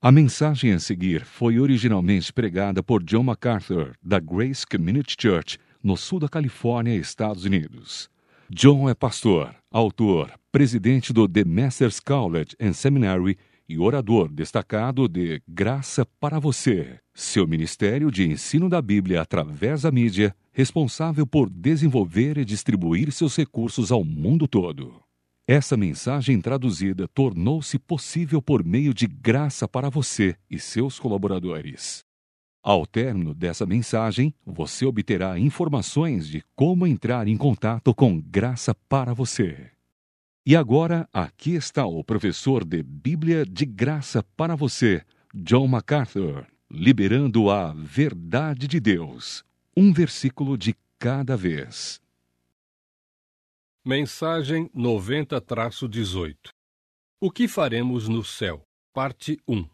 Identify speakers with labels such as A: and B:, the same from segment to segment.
A: A mensagem a seguir foi originalmente pregada por John MacArthur, da Grace Community Church, no sul da Califórnia, Estados Unidos. John é pastor, autor, presidente do The Masters College and Seminary e orador destacado de Graça para Você, seu ministério de ensino da Bíblia através da mídia, responsável por desenvolver e distribuir seus recursos ao mundo todo. Essa mensagem traduzida tornou-se possível por meio de Graça para Você e seus colaboradores. Ao término dessa mensagem, você obterá informações de como entrar em contato com Graça para Você. E agora, aqui está o professor de Bíblia de Graça para Você, John MacArthur, liberando a verdade de Deus, um versículo de cada vez.
B: Mensagem 90-18. O que faremos no céu? Parte 1.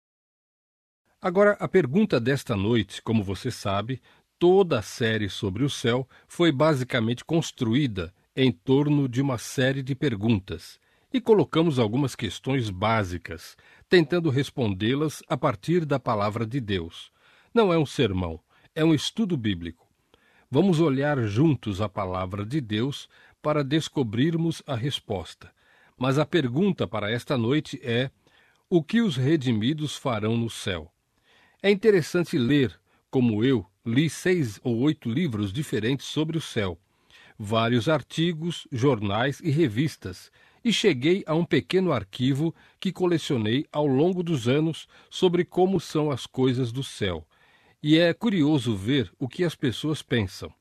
B: Agora, a pergunta desta noite, como você sabe, toda a série sobre o céu foi basicamente construída em torno de uma série de perguntas, e colocamos algumas questões básicas, tentando respondê-las a partir da palavra de Deus. Não é um sermão, é um estudo bíblico. Vamos olhar juntos a palavra de Deus para descobrirmos a resposta. Mas a pergunta para esta noite é: o que os redimidos farão no céu? É interessante ler, como eu li 6 ou 8 livros diferentes sobre o céu, vários artigos, jornais e revistas, e cheguei a um pequeno arquivo que colecionei ao longo dos anos sobre como são as coisas do céu. E é curioso ver o que as pessoas pensam.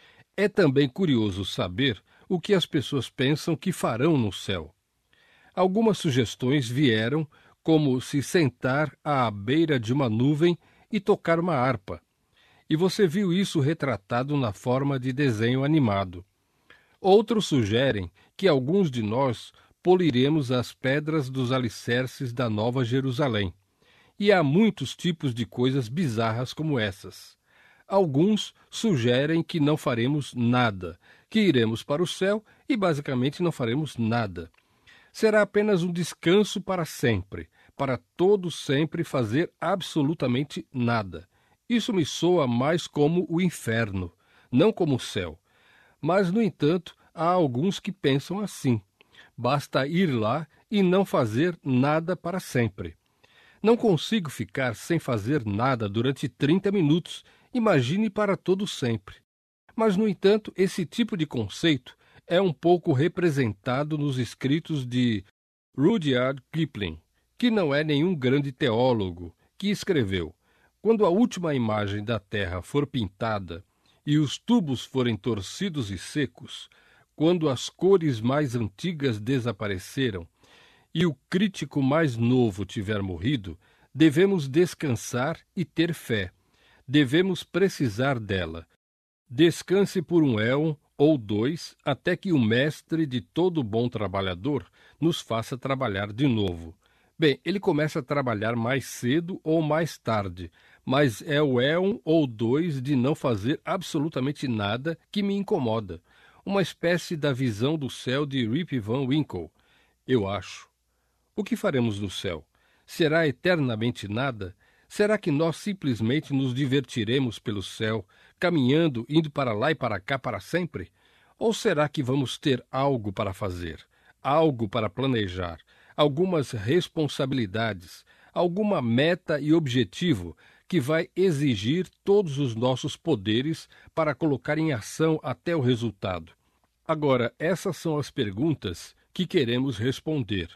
B: É também curioso saber o que as pessoas pensam que farão no céu. Algumas sugestões vieram, como se sentar à beira de uma nuvem e tocar uma harpa. E você viu isso retratado na forma de desenho animado. Outros sugerem que alguns de nós poliremos as pedras dos alicerces da Nova Jerusalém. E há muitos tipos de coisas bizarras como essas. Alguns sugerem que não faremos nada, que iremos para o céu e basicamente não faremos nada. Será apenas um descanso para sempre, para todo sempre fazer absolutamente nada. Isso me soa mais como o inferno, não como o céu. Mas, no entanto, há alguns que pensam assim. Basta ir lá e não fazer nada para sempre. Não consigo ficar sem fazer nada durante 30 minutos, imagine para todo sempre. Mas, no entanto, esse tipo de conceito é um pouco representado nos escritos de Rudyard Kipling, que não é nenhum grande teólogo, que escreveu: quando a última imagem da Terra for pintada e os tubos forem torcidos e secos, quando as cores mais antigas desapareceram e o crítico mais novo tiver morrido, devemos descansar e ter fé. Devemos precisar dela. Descanse por um éon ou 2, até que o mestre de todo bom trabalhador nos faça trabalhar de novo. Bem, ele começa a trabalhar mais cedo ou mais tarde, mas é o éon ou 2 de não fazer absolutamente nada que me incomoda. Uma espécie da visão do céu de Rip Van Winkle, eu acho. O que faremos no céu? Será eternamente nada? Será que nós simplesmente nos divertiremos pelo céu, caminhando, indo para lá e para cá para sempre? Ou será que vamos ter algo para fazer, algo para planejar, algumas responsabilidades, alguma meta e objetivo que vai exigir todos os nossos poderes para colocar em ação até o resultado? Agora, essas são as perguntas que queremos responder.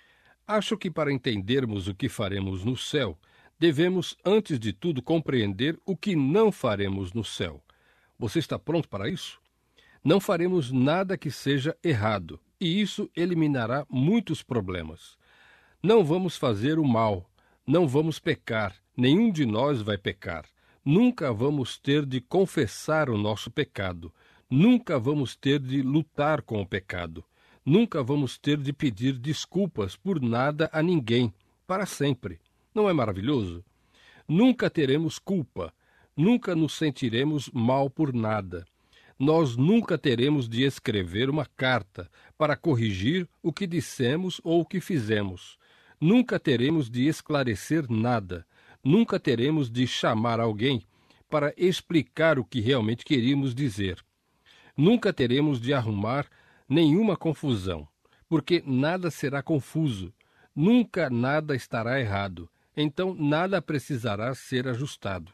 B: Acho que para entendermos o que faremos no céu, devemos, antes de tudo, compreender o que não faremos no céu. Você está pronto para isso? Não faremos nada que seja errado, e isso eliminará muitos problemas. Não vamos fazer o mal, não vamos pecar, nenhum de nós vai pecar. Nunca vamos ter de confessar o nosso pecado, nunca vamos ter de lutar com o pecado. Nunca vamos ter de pedir desculpas por nada a ninguém, para sempre. Não é maravilhoso? Nunca teremos culpa, nunca nos sentiremos mal por nada. Nós nunca teremos de escrever uma carta para corrigir o que dissemos ou o que fizemos. Nunca teremos de esclarecer nada. Nunca teremos de chamar alguém para explicar o que realmente queríamos dizer. Nunca teremos de arrumar nenhuma confusão, porque nada será confuso. Nunca nada estará errado, então nada precisará ser ajustado.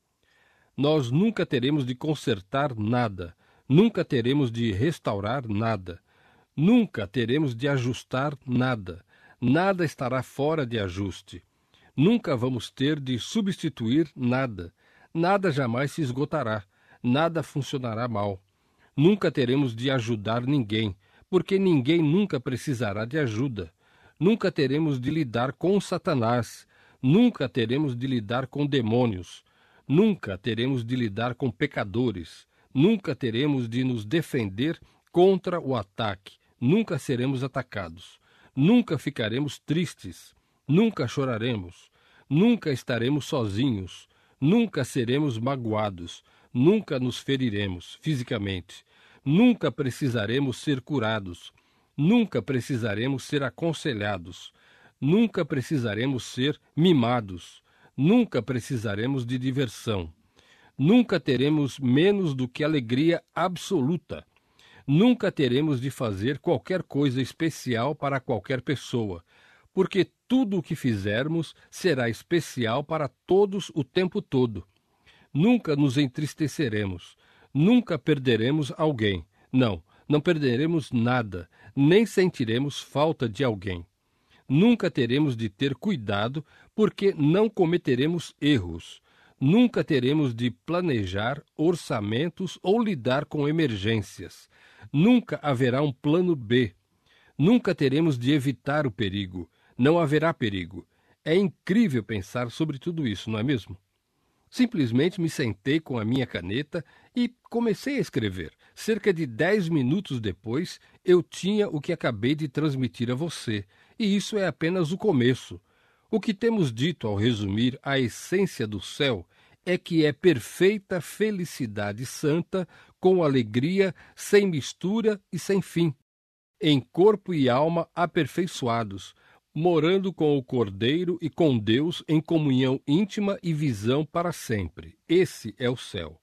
B: Nós nunca teremos de consertar nada, nunca teremos de restaurar nada, nunca teremos de ajustar nada, nada estará fora de ajuste. Nunca vamos ter de substituir nada, nada jamais se esgotará, nada funcionará mal. Nunca teremos de ajudar ninguém, porque ninguém nunca precisará de ajuda. Nunca teremos de lidar com Satanás, nunca teremos de lidar com demônios, nunca teremos de lidar com pecadores, nunca teremos de nos defender contra o ataque, nunca seremos atacados, nunca ficaremos tristes, nunca choraremos, nunca estaremos sozinhos, nunca seremos magoados, nunca nos feriremos fisicamente, nunca precisaremos ser curados, nunca precisaremos ser aconselhados, nunca precisaremos ser mimados, nunca precisaremos de diversão, nunca teremos menos do que alegria absoluta, nunca teremos de fazer qualquer coisa especial para qualquer pessoa, porque tudo o que fizermos será especial para todos o tempo todo. Nunca nos entristeceremos, nunca perderemos alguém. Não perderemos nada, nem sentiremos falta de alguém. Nunca teremos de ter cuidado, porque não cometeremos erros. Nunca teremos de planejar orçamentos ou lidar com emergências. Nunca haverá um plano B. Nunca teremos de evitar o perigo. Não haverá perigo. É incrível pensar sobre tudo isso, não é mesmo? Simplesmente me sentei com a minha caneta e comecei a escrever. Cerca de 10 minutos depois, eu tinha o que acabei de transmitir a você. E isso é apenas o começo. O que temos dito ao resumir a essência do céu é que é perfeita felicidade santa, com alegria, sem mistura e sem fim, em corpo e alma aperfeiçoados, morando com o Cordeiro e com Deus em comunhão íntima e visão para sempre. Esse é o céu.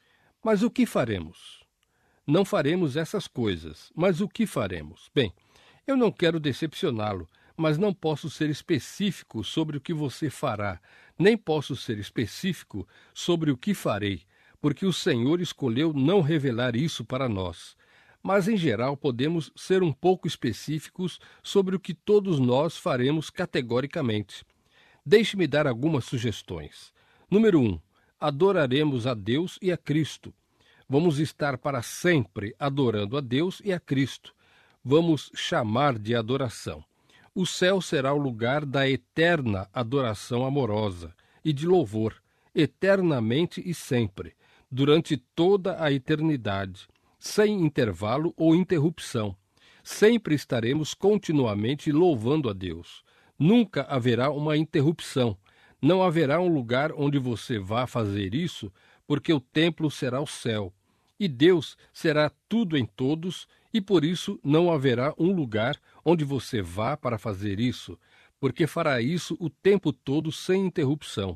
B: Mas o que faremos? Não faremos essas coisas, mas o que faremos? Bem, eu não quero decepcioná-lo, mas não posso ser específico sobre o que você fará, nem posso ser específico sobre o que farei, porque o Senhor escolheu não revelar isso para nós. Mas, em geral, podemos ser um pouco específicos sobre o que todos nós faremos categoricamente. Deixe-me dar algumas sugestões. Número 1. Adoraremos a Deus e a Cristo. Vamos estar para sempre adorando a Deus e a Cristo. Vamos chamar de adoração. O céu será o lugar da eterna adoração amorosa e de louvor, eternamente e sempre, durante toda a eternidade, sem intervalo ou interrupção. Sempre estaremos continuamente louvando a Deus. Nunca haverá uma interrupção. Não haverá um lugar onde você vá fazer isso, porque o templo será o céu. E Deus será tudo em todos, e por isso não haverá um lugar onde você vá para fazer isso, porque fará isso o tempo todo sem interrupção.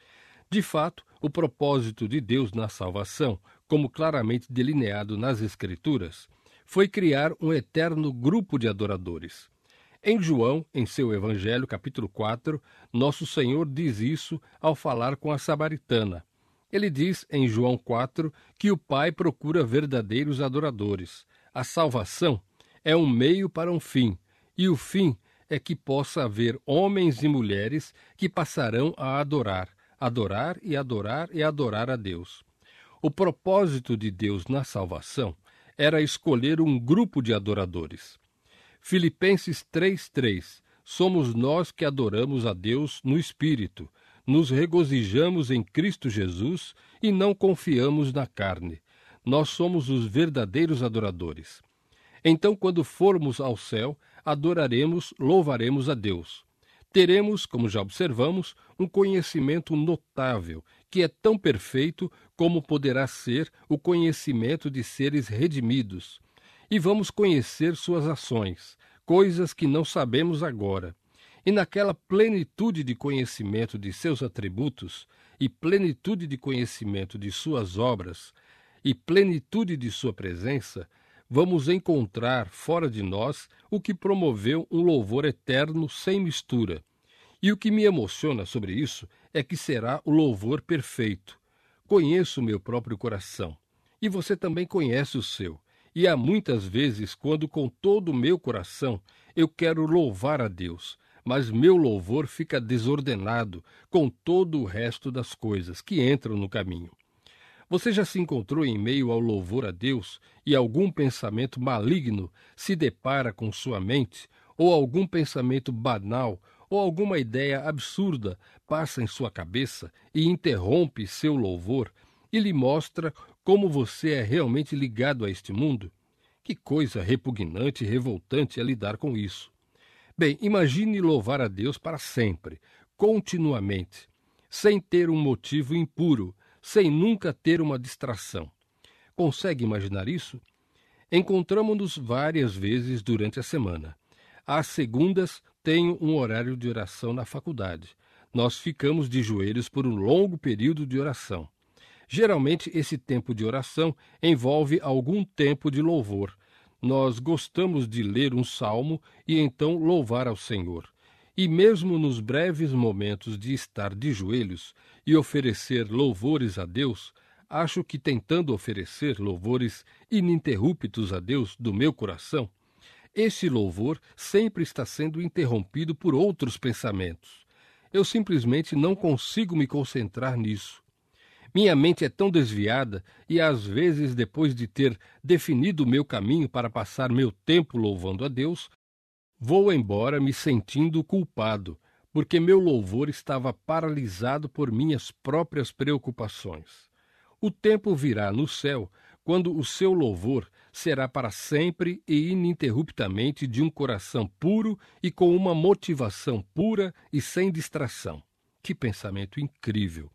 B: De fato, o propósito de Deus na salvação, como claramente delineado nas Escrituras, foi criar um eterno grupo de adoradores. Em João, em seu Evangelho, capítulo 4, nosso Senhor diz isso ao falar com a samaritana. Ele diz em João 4 que o Pai procura verdadeiros adoradores. A salvação é um meio para um fim, e o fim é que possa haver homens e mulheres que passarão a adorar e adorar e adorar a Deus. O propósito de Deus na salvação era escolher um grupo de adoradores. Filipenses 3:3. Somos nós que adoramos a Deus no Espírito, nos regozijamos em Cristo Jesus e não confiamos na carne. Nós somos os verdadeiros adoradores. Então, quando formos ao céu, adoraremos, louvaremos a Deus. Teremos, como já observamos, um conhecimento notável, que é tão perfeito como poderá ser o conhecimento de seres redimidos. E vamos conhecer suas ações, coisas que não sabemos agora. e naquela plenitude de conhecimento de seus atributos e plenitude de conhecimento de suas obras e plenitude de sua presença, vamos encontrar fora de nós o que promoveu um louvor eterno sem mistura. E o que me emociona sobre isso é que será o louvor perfeito. Conheço o meu próprio coração, e você também conhece o seu. E há muitas vezes quando com todo o meu coração eu quero louvar a Deus, mas meu louvor fica desordenado com todo o resto das coisas que entram no caminho. Você já se encontrou em meio ao louvor a Deus e algum pensamento maligno se depara com sua mente, ou algum pensamento banal, ou alguma ideia absurda passa em sua cabeça e interrompe seu louvor e lhe mostra como você é realmente ligado a este mundo? Que coisa repugnante e revoltante é lidar com isso. Bem, imagine louvar a Deus para sempre, continuamente, sem ter um motivo impuro, sem nunca ter uma distração. Consegue imaginar isso? Encontramo-nos várias vezes durante a semana. Às segundas, tenho um horário de oração na faculdade. Nós ficamos de joelhos por um longo período de oração. Geralmente, esse tempo de oração envolve algum tempo de louvor. Nós gostamos de ler um salmo e então louvar ao Senhor. E mesmo nos breves momentos de estar de joelhos e oferecer louvores a Deus, acho que tentando oferecer louvores ininterruptos a Deus do meu coração, esse louvor sempre está sendo interrompido por outros pensamentos. Eu simplesmente não consigo me concentrar nisso. Minha mente é tão desviada e, às vezes, depois de ter definido o meu caminho para passar meu tempo louvando a Deus, vou embora me sentindo culpado, porque meu louvor estava paralisado por minhas próprias preocupações. O tempo virá no céu quando o seu louvor será para sempre e ininterruptamente de um coração puro e com uma motivação pura e sem distração. Que pensamento incrível!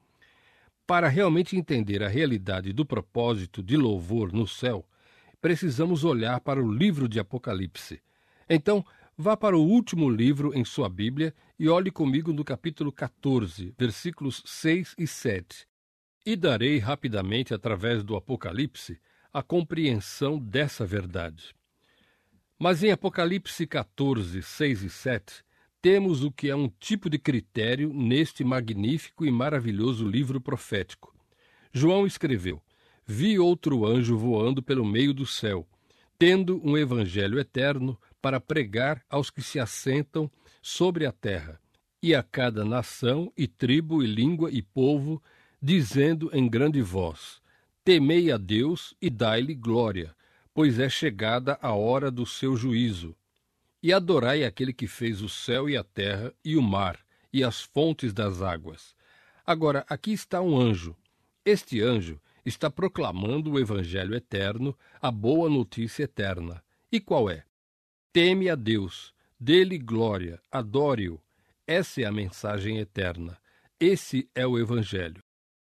B: Para realmente entender a realidade do propósito de louvor no céu, precisamos olhar para o livro de Apocalipse. Então, vá para o último livro em sua Bíblia e olhe comigo no capítulo 14, versículos 6 e 7. E darei rapidamente, através do Apocalipse, a compreensão dessa verdade. Mas em Apocalipse 14, 6 e 7, temos o que é um tipo de critério neste magnífico e maravilhoso livro profético. João escreveu: Vi outro anjo voando pelo meio do céu, tendo um evangelho eterno para pregar aos que se assentam sobre a terra, e a cada nação, e tribo, e língua, e povo, dizendo em grande voz: Temei a Deus e dai-lhe glória, pois é chegada a hora do seu juízo. E adorai aquele que fez o céu e a terra, e o mar, e as fontes das águas. Agora, aqui está um anjo. Este anjo está proclamando o evangelho eterno, a boa notícia eterna. E qual é? Teme a Deus, dê-lhe glória, adore-o. Essa é a mensagem eterna. Esse é o evangelho.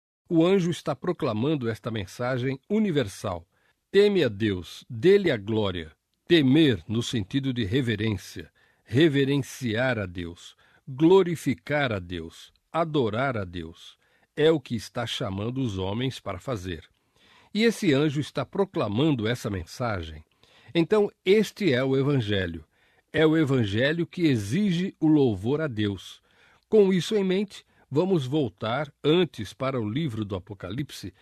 B: O anjo está proclamando esta mensagem universal. Teme a Deus, dê-lhe a glória. Temer no sentido de reverência, reverenciar a Deus, glorificar a Deus, adorar a Deus. É o que está chamando os homens para fazer. E esse anjo está proclamando essa mensagem. Então, este é o Evangelho. É o Evangelho que exige o louvor a Deus. Com isso em mente, vamos voltar antes para o livro do Apocalipse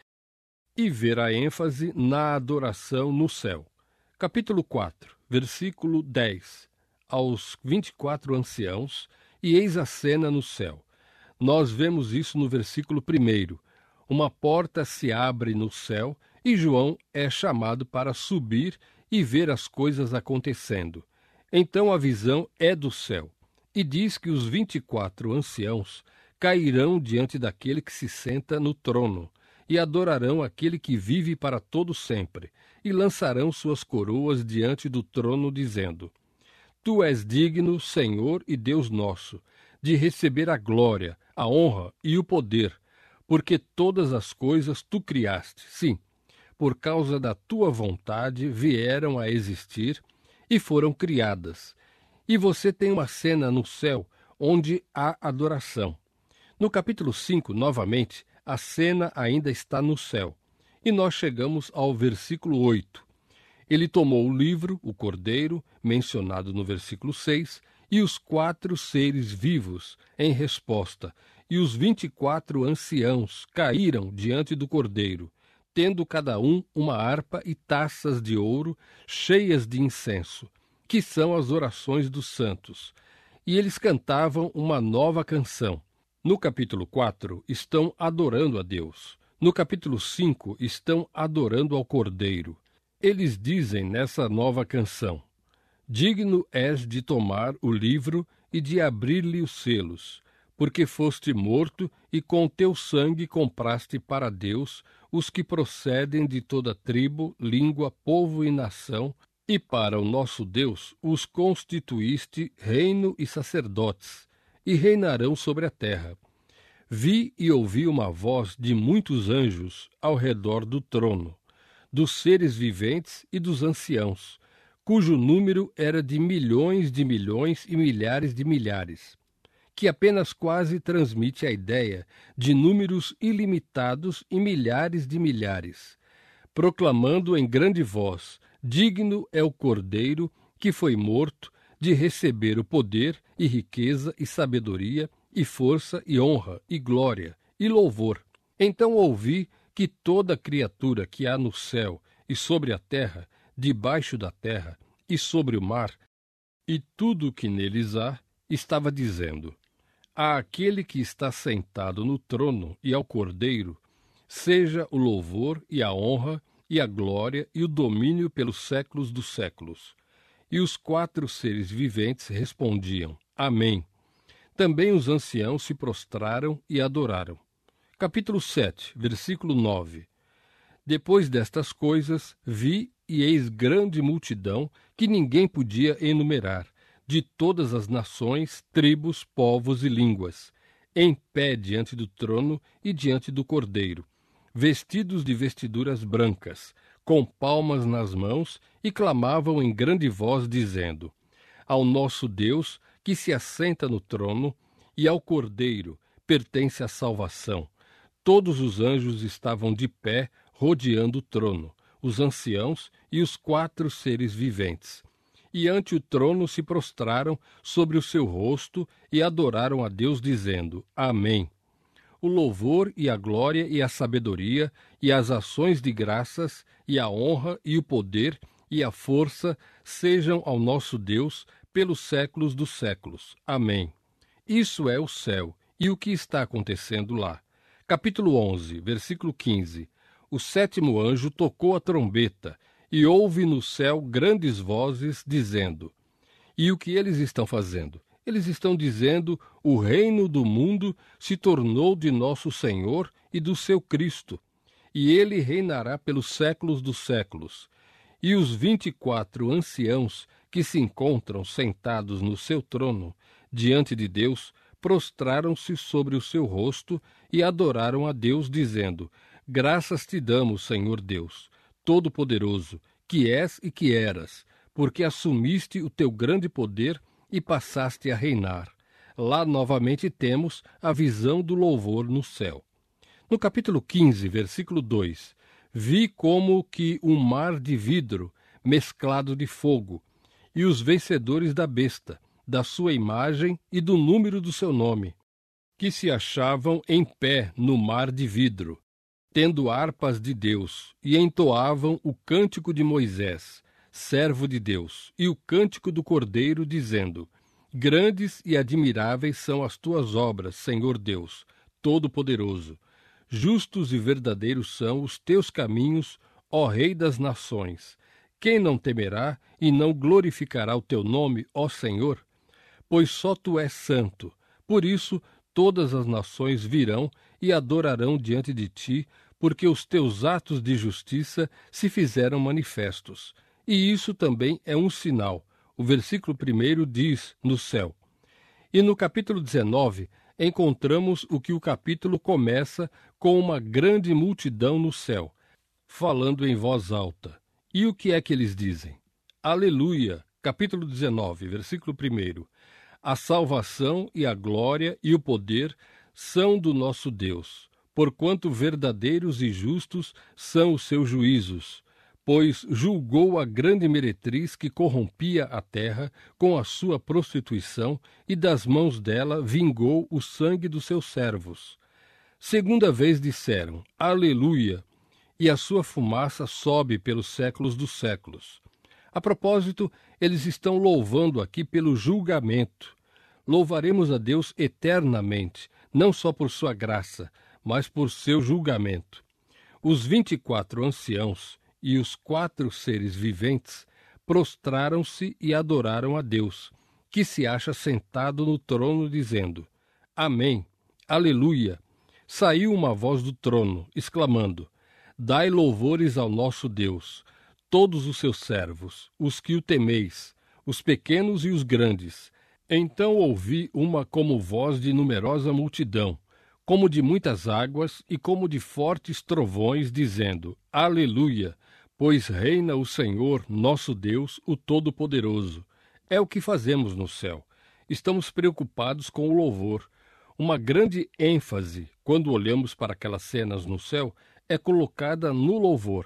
B: e ver a ênfase na adoração no céu. Capítulo 4, versículo 10. Aos 24 anciãos, e eis a cena no céu. Nós vemos isso no versículo 1. Uma porta se abre no céu e João é chamado para subir e ver as coisas acontecendo. Então a visão é do céu, e diz que os 24 anciãos cairão diante daquele que se senta no trono, e adorarão aquele que vive para todo sempre, e lançarão suas coroas diante do trono, dizendo: Tu és digno, Senhor e Deus nosso, de receber a glória, a honra e o poder, porque todas as coisas tu criaste. Sim, por causa da tua vontade vieram a existir e foram criadas. E você tem uma cena no céu onde há adoração. No capítulo 5, novamente, a cena ainda está no céu. E nós chegamos ao versículo 8. Ele tomou o livro, o cordeiro, mencionado no versículo 6, e os 4 seres vivos em resposta, e os 24 anciãos caíram diante do cordeiro, tendo cada um uma harpa e taças de ouro cheias de incenso, que são as orações dos santos. E eles cantavam uma nova canção. No capítulo 4, estão adorando a Deus. No capítulo 5, estão adorando ao Cordeiro. Eles dizem nessa nova canção: digno és de tomar o livro e de abrir-lhe os selos, porque foste morto e com teu sangue compraste para Deus os que procedem de toda tribo, língua, povo e nação, e para o nosso Deus os constituíste reino e sacerdotes, e reinarão sobre a terra. Vi e ouvi uma voz de muitos anjos ao redor do trono, dos seres viventes e dos anciãos, cujo número era de milhões e milhares de milhares, que apenas quase transmite a ideia de números ilimitados e milhares de milhares, proclamando em grande voz: digno é o Cordeiro que foi morto de receber o poder e riqueza e sabedoria e força e honra e glória e louvor. Então ouvi que toda criatura que há no céu e sobre a terra, debaixo da terra e sobre o mar, e tudo o que neles há, estava dizendo: àquele que está sentado no trono e ao Cordeiro, seja o louvor e a honra e a glória e o domínio pelos séculos dos séculos. E os 4 seres viventes respondiam: Amém. Também os anciãos se prostraram e adoraram. Capítulo 7, versículo 9. Depois destas coisas, vi e eis grande multidão que ninguém podia enumerar, de todas as nações, tribos, povos e línguas, em pé diante do trono e diante do Cordeiro, vestidos de vestiduras brancas, com palmas nas mãos, e clamavam em grande voz, dizendo: ao nosso Deus, que se assenta no trono, e ao Cordeiro pertence a salvação. Todos os anjos estavam de pé, rodeando o trono, os anciãos e os 4 seres viventes. E ante o trono se prostraram sobre o seu rosto e adoraram a Deus, dizendo: Amém. O louvor e a glória e a sabedoria e as ações de graças e a honra e o poder e a força sejam ao nosso Deus pelos séculos dos séculos. Amém. Isso é o céu e o que está acontecendo lá. Capítulo 11, versículo 15. O 7º anjo tocou a trombeta e houve no céu grandes vozes dizendo: e o que eles estão fazendo? Eles estão dizendo: o reino do mundo se tornou de nosso Senhor e do seu Cristo, e ele reinará pelos séculos dos séculos. E os 24 anciãos que se encontram sentados no seu trono, diante de Deus, prostraram-se sobre o seu rosto e adoraram a Deus, dizendo: graças te damos, Senhor Deus, Todo-Poderoso, que és e que eras, porque assumiste o teu grande poder e passaste a reinar. Lá novamente temos a visão do louvor no céu. No capítulo 15, versículo 2, vi como que um mar de vidro mesclado de fogo, e os vencedores da besta, da sua imagem e do número do seu nome, que se achavam em pé no mar de vidro, tendo harpas de Deus, e entoavam o cântico de Moisés, servo de Deus, e o cântico do Cordeiro, dizendo: grandes e admiráveis são as tuas obras, Senhor Deus, Todo-Poderoso. Justos e verdadeiros são os teus caminhos, ó Rei das nações. Quem não temerá e não glorificará o teu nome, ó Senhor? Pois só tu és santo. Por isso todas as nações virão e adorarão diante de ti, porque os teus atos de justiça se fizeram manifestos. E isso também é um sinal. O versículo 1 diz: no céu. E no capítulo 19, encontramos o que o capítulo começa com uma grande multidão no céu, falando em voz alta. E o que é que eles dizem? Aleluia! capítulo 19, versículo 1. A salvação e a glória e o poder são do nosso Deus, porquanto verdadeiros e justos são os seus juízos, pois julgou a grande meretriz que corrompia a terra com a sua prostituição, e das mãos dela vingou o sangue dos seus servos. Segunda vez disseram, Aleluia, e a sua fumaça sobe pelos séculos dos séculos. A propósito, eles estão louvando aqui pelo julgamento. Louvaremos a Deus eternamente, não só por sua graça, mas por seu julgamento. Os 24 anciãos e os 4 seres viventes prostraram-se e adoraram a Deus, que se acha sentado no trono, dizendo, Amém, Aleluia. Saiu uma voz do trono, exclamando, Dai louvores ao nosso Deus, todos os seus servos, os que o temeis, os pequenos e os grandes. Então ouvi uma como voz de numerosa multidão, como de muitas águas e como de fortes trovões, dizendo, Aleluia, pois reina o Senhor, nosso Deus, o Todo-Poderoso. É o que fazemos no céu. Estamos preocupados com o louvor. Uma grande ênfase, quando olhamos para aquelas cenas no céu, é colocada no louvor.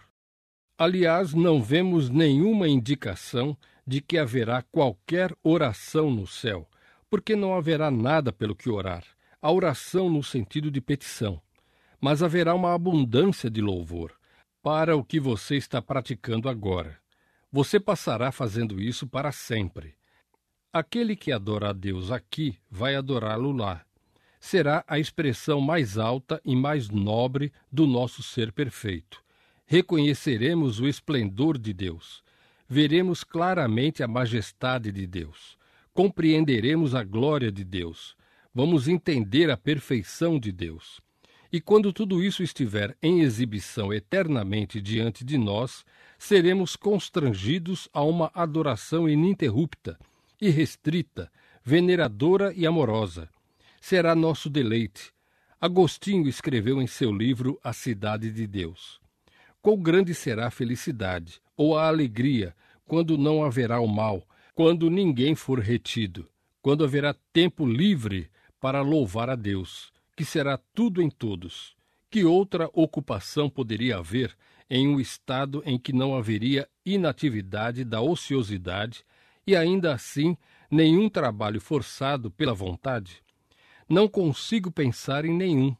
B: Aliás, não vemos nenhuma indicação de que haverá qualquer oração no céu, porque não haverá nada pelo que orar. A oração no sentido de petição. Mas haverá uma abundância de louvor para o que você está praticando agora. Você passará fazendo isso para sempre. Aquele que adora a Deus aqui vai adorá-lo lá. Será a expressão mais alta e mais nobre do nosso ser perfeito. Reconheceremos o esplendor de Deus. Veremos claramente a majestade de Deus. Compreenderemos a glória de Deus. Vamos entender a perfeição de Deus. E quando tudo isso estiver em exibição eternamente diante de nós, seremos constrangidos a uma adoração ininterrupta, irrestrita, veneradora e amorosa. Será nosso deleite. Agostinho escreveu em seu livro A Cidade de Deus. Quão grande será a felicidade, ou a alegria, quando não haverá o mal, quando ninguém for retido, quando haverá tempo livre para louvar a Deus, que será tudo em todos. Que outra ocupação poderia haver em um estado em que não haveria inatividade da ociosidade e ainda assim nenhum trabalho forçado pela vontade? Não consigo pensar em nenhum.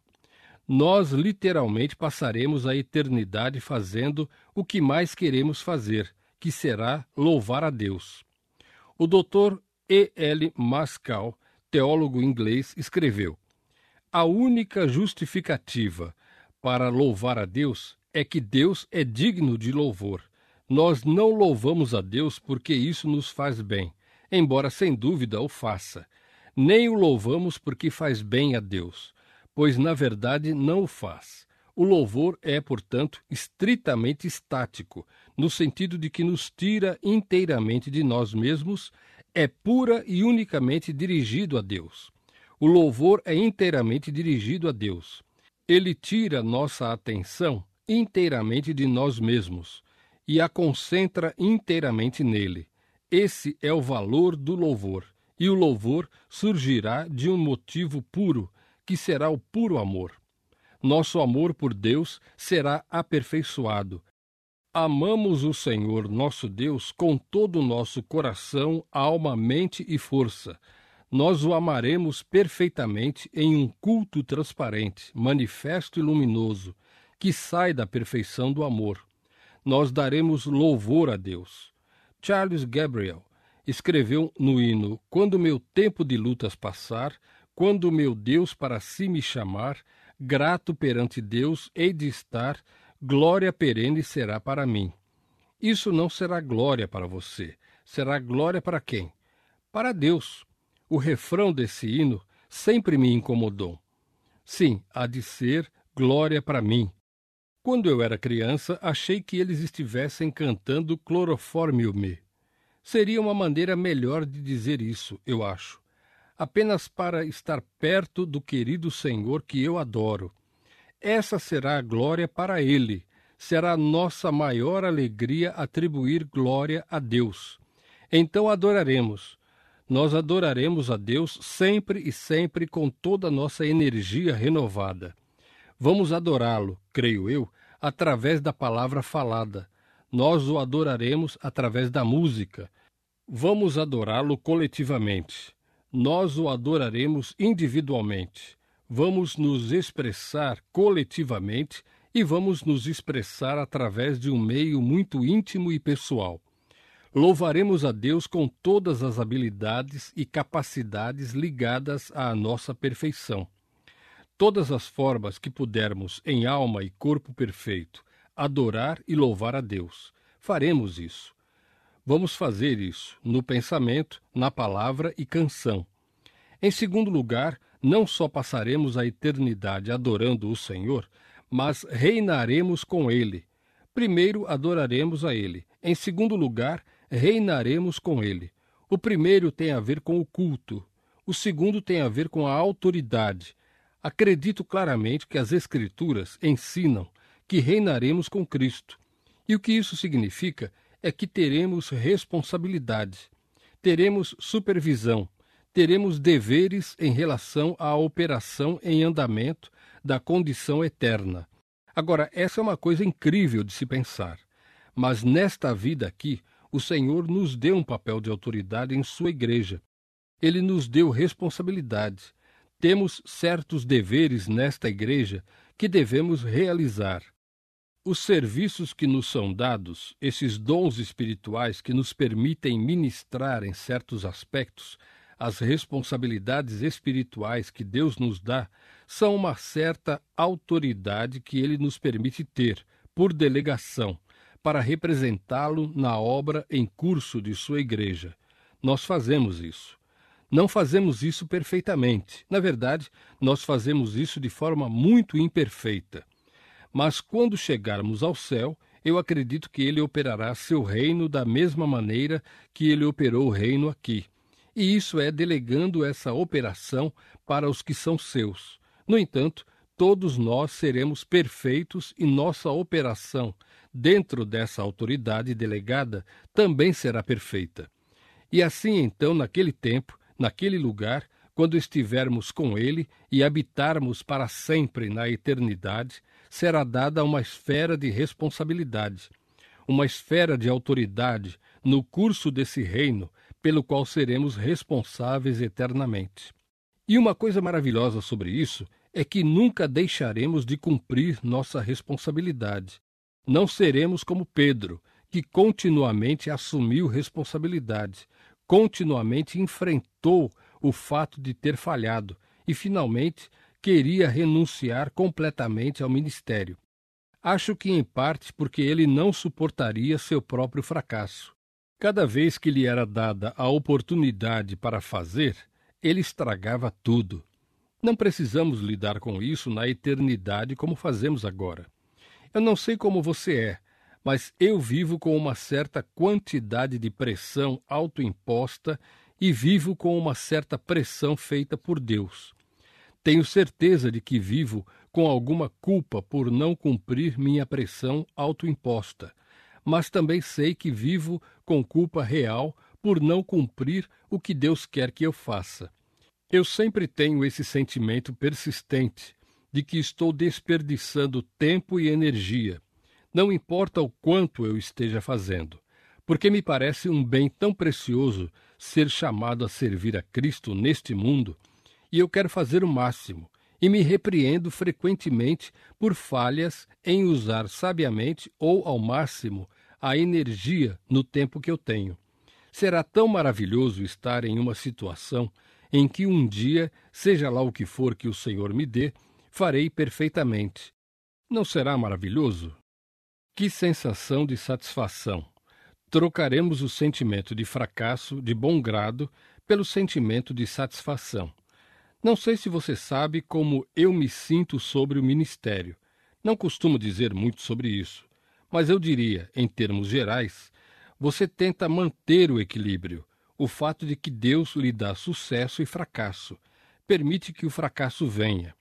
B: Nós literalmente passaremos a eternidade fazendo o que mais queremos fazer, que será louvar a Deus. O Dr. E. L. Mascall, teólogo inglês, escreveu: A única justificativa para louvar a Deus é que Deus é digno de louvor. Nós não louvamos a Deus porque isso nos faz bem, embora sem dúvida o faça. Nem o louvamos porque faz bem a Deus, pois na verdade não o faz. O louvor é, portanto, estritamente estático, no sentido de que nos tira inteiramente de nós mesmos, é pura e unicamente dirigido a Deus. O louvor é inteiramente dirigido a Deus. Ele tira nossa atenção inteiramente de nós mesmos e a concentra inteiramente nele. Esse é o valor do louvor, e o louvor surgirá de um motivo puro, que será o puro amor. Nosso amor por Deus será aperfeiçoado. Amamos o Senhor nosso Deus com todo o nosso coração, alma, mente e força. Nós o amaremos perfeitamente em um culto transparente, manifesto e luminoso, que sai da perfeição do amor. Nós daremos louvor a Deus. Charles Gabriel escreveu no hino: Quando meu tempo de lutas passar, quando meu Deus para si me chamar, grato perante Deus hei de estar, glória perene será para mim. Isso não será glória para você. Será glória para quem? Para Deus. O refrão desse hino sempre me incomodou. Sim, há de ser glória para mim. Quando eu era criança, achei que eles estivessem cantando Chloroformium-me. Seria uma maneira melhor de dizer isso, eu acho. Apenas para estar perto do querido Senhor que eu adoro. Essa será a glória para Ele. Será nossa maior alegria atribuir glória a Deus. Então adoraremos. Nós adoraremos a Deus sempre e sempre com toda a nossa energia renovada. Vamos adorá-lo, creio eu, através da palavra falada. Nós o adoraremos através da música. Vamos adorá-lo coletivamente. Nós o adoraremos individualmente. Vamos nos expressar coletivamente e vamos nos expressar através de um meio muito íntimo e pessoal. Louvaremos a Deus com todas as habilidades e capacidades ligadas à nossa perfeição. Todas as formas que pudermos, em alma e corpo perfeito, adorar e louvar a Deus. Faremos isso. Vamos fazer isso no pensamento, na palavra e canção. Em segundo lugar, não só passaremos a eternidade adorando o Senhor, mas reinaremos com Ele. Primeiro, adoraremos a Ele. Em segundo lugar, reinaremos com Ele. O primeiro tem a ver com o culto. O segundo tem a ver com a autoridade. Acredito claramente que as Escrituras ensinam que reinaremos com Cristo. E o que isso significa é que teremos responsabilidade, teremos supervisão, teremos deveres em relação à operação em andamento da condição eterna. Agora, essa é uma coisa incrível de se pensar. Mas nesta vida aqui, o Senhor nos deu um papel de autoridade em sua igreja. Ele nos deu responsabilidade. Temos certos deveres nesta igreja que devemos realizar. Os serviços que nos são dados, esses dons espirituais que nos permitem ministrar em certos aspectos, as responsabilidades espirituais que Deus nos dá, são uma certa autoridade que Ele nos permite ter, por delegação, para representá-lo na obra em curso de sua igreja. Nós fazemos isso. Não fazemos isso perfeitamente. Na verdade, nós fazemos isso de forma muito imperfeita. Mas quando chegarmos ao céu, eu acredito que ele operará seu reino da mesma maneira que ele operou o reino aqui. E isso é delegando essa operação para os que são seus. No entanto, todos nós seremos perfeitos e nossa operação, dentro dessa autoridade delegada, também será perfeita. E assim, então, naquele tempo, naquele lugar, quando estivermos com ele e habitarmos para sempre na eternidade, será dada uma esfera de responsabilidade, uma esfera de autoridade no curso desse reino, pelo qual seremos responsáveis eternamente. E uma coisa maravilhosa sobre isso é que nunca deixaremos de cumprir nossa responsabilidade. Não seremos como Pedro, que continuamente assumiu responsabilidade, continuamente enfrentou o fato de ter falhado e, finalmente, queria renunciar completamente ao ministério. Acho que, em parte, porque ele não suportaria seu próprio fracasso. Cada vez que lhe era dada a oportunidade para fazer, ele estragava tudo. Não precisamos lidar com isso na eternidade como fazemos agora. Eu não sei como você é, mas eu vivo com uma certa quantidade de pressão autoimposta e vivo com uma certa pressão feita por Deus. Tenho certeza de que vivo com alguma culpa por não cumprir minha pressão autoimposta, mas também sei que vivo com culpa real por não cumprir o que Deus quer que eu faça. Eu sempre tenho esse sentimento persistente de que estou desperdiçando tempo e energia, não importa o quanto eu esteja fazendo, porque me parece um bem tão precioso ser chamado a servir a Cristo neste mundo, e eu quero fazer o máximo, e me repreendo frequentemente por falhas em usar sabiamente ou ao máximo a energia no tempo que eu tenho. Será tão maravilhoso estar em uma situação em que um dia, seja lá o que for que o Senhor me dê, farei perfeitamente. Não será maravilhoso? Que sensação de satisfação! Trocaremos o sentimento de fracasso, de bom grado, pelo sentimento de satisfação. Não sei se você sabe como eu me sinto sobre o ministério. Não costumo dizer muito sobre isso, mas eu diria, em termos gerais, você tenta manter o equilíbrio, o fato de que Deus lhe dá sucesso e fracasso, permite que o fracasso venha.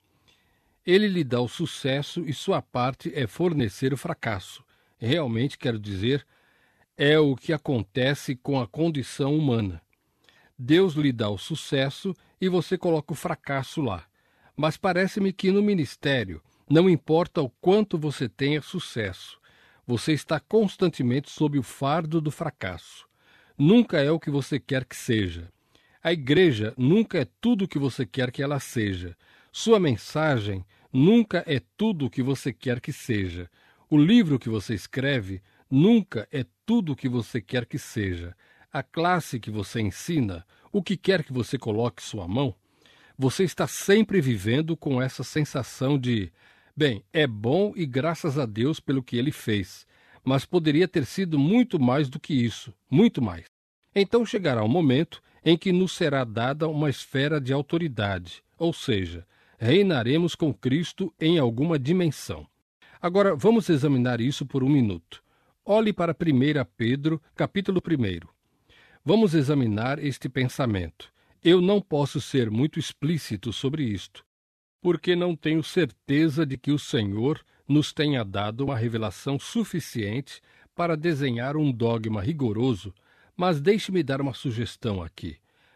B: Ele lhe dá o sucesso e sua parte é fornecer o fracasso. Realmente, quero dizer, É o que acontece com a condição humana. Deus lhe dá o sucesso e você coloca o fracasso lá. Mas parece-me que no ministério não importa o quanto você tenha sucesso. Você está constantemente sob o fardo do fracasso. Nunca é o que você quer que seja. A igreja nunca é tudo o que você quer que ela seja. Sua mensagem nunca é tudo o que você quer que seja. O livro que você escreve nunca é tudo o que você quer que seja. A classe que você ensina, o que quer que você coloque sua mão, você está sempre vivendo com essa sensação de, bem, é bom e graças a Deus pelo que ele fez, mas poderia ter sido muito mais do que isso, muito mais. Então chegará um momento em que nos será dada uma esfera de autoridade, ou seja, reinaremos com Cristo em alguma dimensão. Agora vamos examinar isso por um minuto. Olhe para 1 Pedro, capítulo 1. Vamos examinar este pensamento. Eu não posso ser muito explícito sobre isto, porque não tenho certeza de que o Senhor nos tenha dado uma revelação suficiente para desenhar um dogma rigoroso, mas deixe-me dar uma sugestão aqui.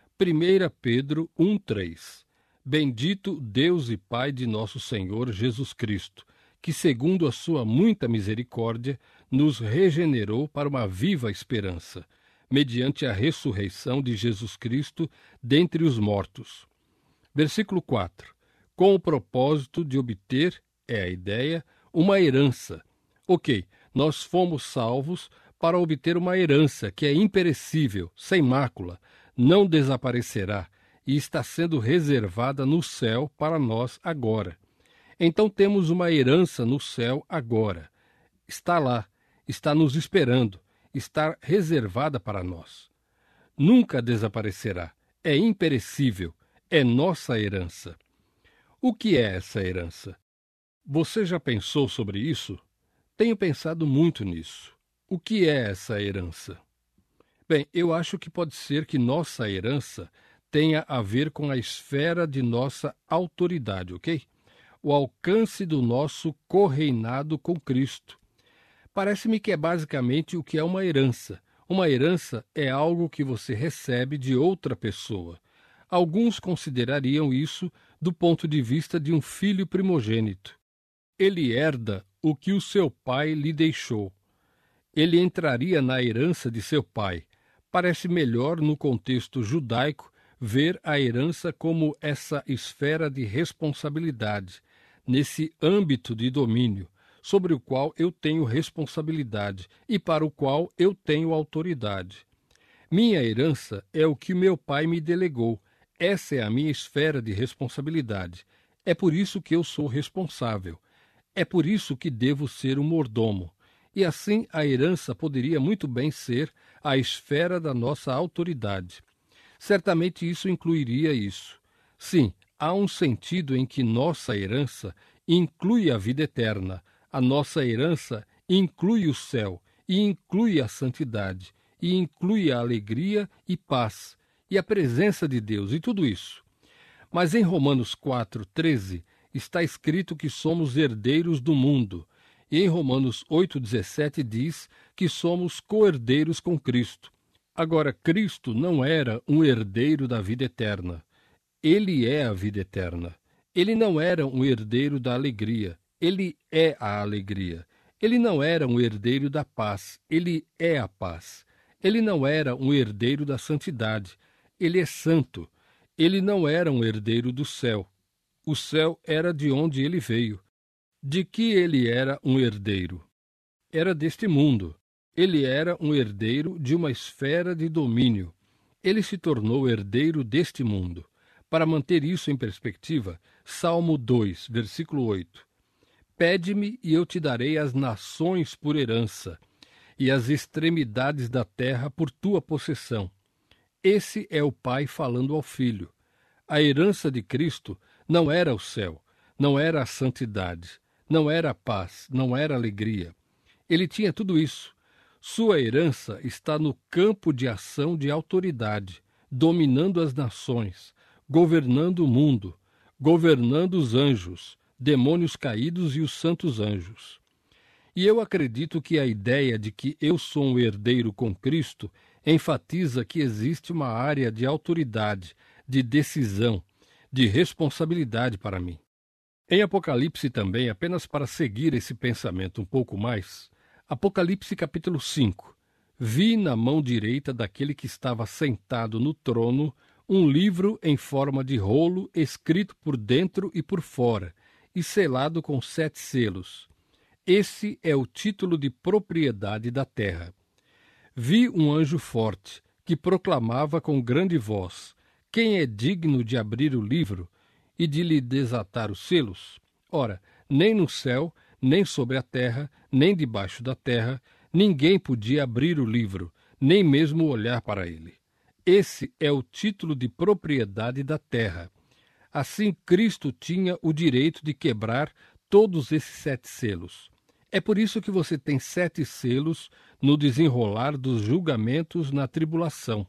B: 1 Pedro 1,3. Bendito Deus e Pai de nosso Senhor Jesus Cristo, que segundo a sua muita misericórdia, nos regenerou para uma viva esperança, mediante a ressurreição de Jesus Cristo dentre os mortos. Versículo 4. Com o propósito de obter, é a ideia, uma herança. Ok, nós fomos salvos para obter uma herança que é imperecível, sem mácula, não desaparecerá e está sendo reservada no céu para nós agora. Então temos uma herança no céu agora. Está lá, está nos esperando, está reservada para nós. Nunca desaparecerá, é imperecível, é nossa herança. O que é essa herança? Você já pensou sobre isso? Tenho pensado muito nisso. O que é essa herança? Bem, eu acho que pode ser que nossa herança tenha a ver com a esfera de nossa autoridade, ok? O alcance do nosso correinado com Cristo. Parece-me que é basicamente o que é uma herança. Uma herança é algo que você recebe de outra pessoa. Alguns considerariam isso do ponto de vista de um filho primogênito. Ele herda o que o seu pai lhe deixou. Ele entraria na herança de seu pai. Parece melhor, no contexto judaico, ver a herança como essa esfera de responsabilidade, nesse âmbito de domínio, sobre o qual eu tenho responsabilidade e para o qual eu tenho autoridade. Minha herança é o que meu pai me delegou. Essa é a minha esfera de responsabilidade. É por isso que eu sou responsável. É por isso que devo ser um mordomo. E assim a herança poderia muito bem ser a esfera da nossa autoridade. Certamente isso incluiria isso. Sim, há um sentido em que nossa herança inclui a vida eterna, a nossa herança inclui o céu, e inclui a santidade, e inclui a alegria e paz, e a presença de Deus, e tudo isso. Mas em Romanos 4,13 está escrito que somos herdeiros do mundo, e em Romanos 8,17 diz que somos co-herdeiros com Cristo. Agora, Cristo não era um herdeiro da vida eterna. Ele é a vida eterna. Ele não era um herdeiro da alegria. Ele é a alegria. Ele não era um herdeiro da paz. Ele é a paz. Ele não era um herdeiro da santidade. Ele é santo. Ele não era um herdeiro do céu. O céu era de onde ele veio. De que ele era um herdeiro? Era deste mundo. Ele era um herdeiro de uma esfera de domínio. Ele se tornou herdeiro deste mundo. Para manter isso em perspectiva, Salmo 2, versículo 8. Pede-me e eu te darei as nações por herança, e as extremidades da terra por tua possessão. Esse é o Pai falando ao Filho. A herança de Cristo não era o céu, não era a santidade, não era a paz, não era a alegria. Ele tinha tudo isso. Sua herança está no campo de ação de autoridade, dominando as nações, governando o mundo, governando os anjos, demônios caídos e os santos anjos. E eu acredito que a ideia de que eu sou um herdeiro com Cristo enfatiza que existe uma área de autoridade, de decisão, de responsabilidade para mim. Em Apocalipse também, apenas para seguir esse pensamento um pouco mais, Apocalipse capítulo 5. Vi na mão direita daquele que estava sentado no trono um livro em forma de rolo, escrito por dentro e por fora, e selado com 7 selos. Esse é o título de propriedade da terra. Vi um anjo forte, que proclamava com grande voz: quem é digno de abrir o livro e de lhe desatar os selos? Ora, nem no céu, nem sobre a terra, nem debaixo da terra, ninguém podia abrir o livro, nem mesmo olhar para ele. Esse é o título de propriedade da terra. Assim, Cristo tinha o direito de quebrar todos esses 7 selos. É por isso que você tem 7 selos no desenrolar dos julgamentos na tribulação.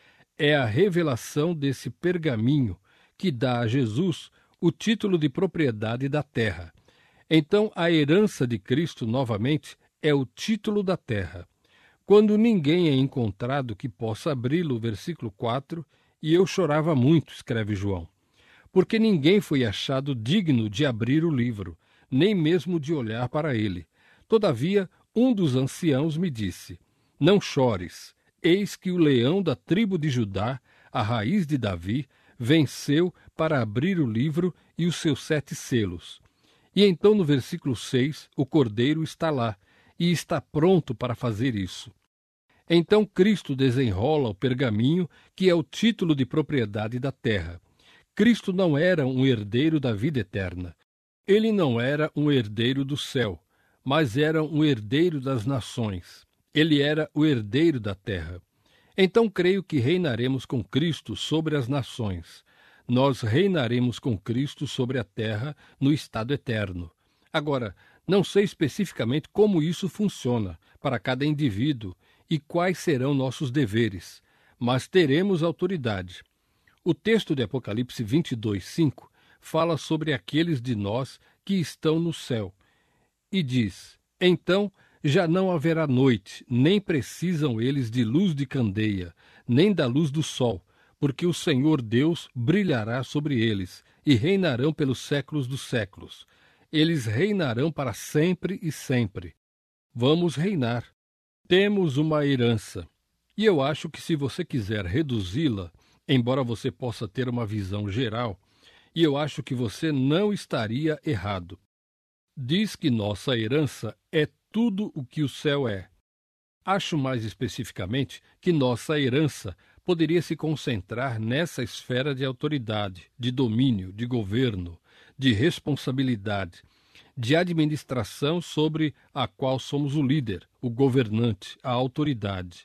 B: É a revelação desse pergaminho que dá a Jesus o título de propriedade da terra. Então, a herança de Cristo, novamente, é o título da terra. Quando ninguém é encontrado que possa abri-lo, versículo 4, e eu chorava muito, escreve João, porque ninguém foi achado digno de abrir o livro, nem mesmo de olhar para ele. Todavia, um dos anciãos me disse: não chores, eis que o leão da tribo de Judá, a raiz de Davi, venceu para abrir o livro e os seus 7 selos. E então, no versículo 6, o cordeiro está lá, e está pronto para fazer isso. Então Cristo desenrola o pergaminho, que é o título de propriedade da terra. Cristo não era um herdeiro da vida eterna. Ele não era um herdeiro do céu, mas era um herdeiro das nações. Ele era o herdeiro da terra. Então creio que reinaremos com Cristo sobre as nações. Nós reinaremos com Cristo sobre a terra no estado eterno. Agora, não sei especificamente como isso funciona para cada indivíduo e quais serão nossos deveres, mas teremos autoridade. O texto de Apocalipse 22:5 fala sobre aqueles de nós que estão no céu e diz: então já não haverá noite, nem precisam eles de luz de candeia, nem da luz do sol, porque o Senhor Deus brilhará sobre eles e reinarão pelos séculos dos séculos. Eles reinarão para sempre e sempre. Vamos reinar. Temos uma herança. E eu acho que se você quiser reduzi-la, embora você possa ter uma visão geral, e eu acho que você não estaria errado. Diz que nossa herança é tudo o que o céu é. Acho mais especificamente que nossa herança poderia se concentrar nessa esfera de autoridade, de domínio, de governo, de responsabilidade, de administração sobre a qual somos o líder, o governante, a autoridade.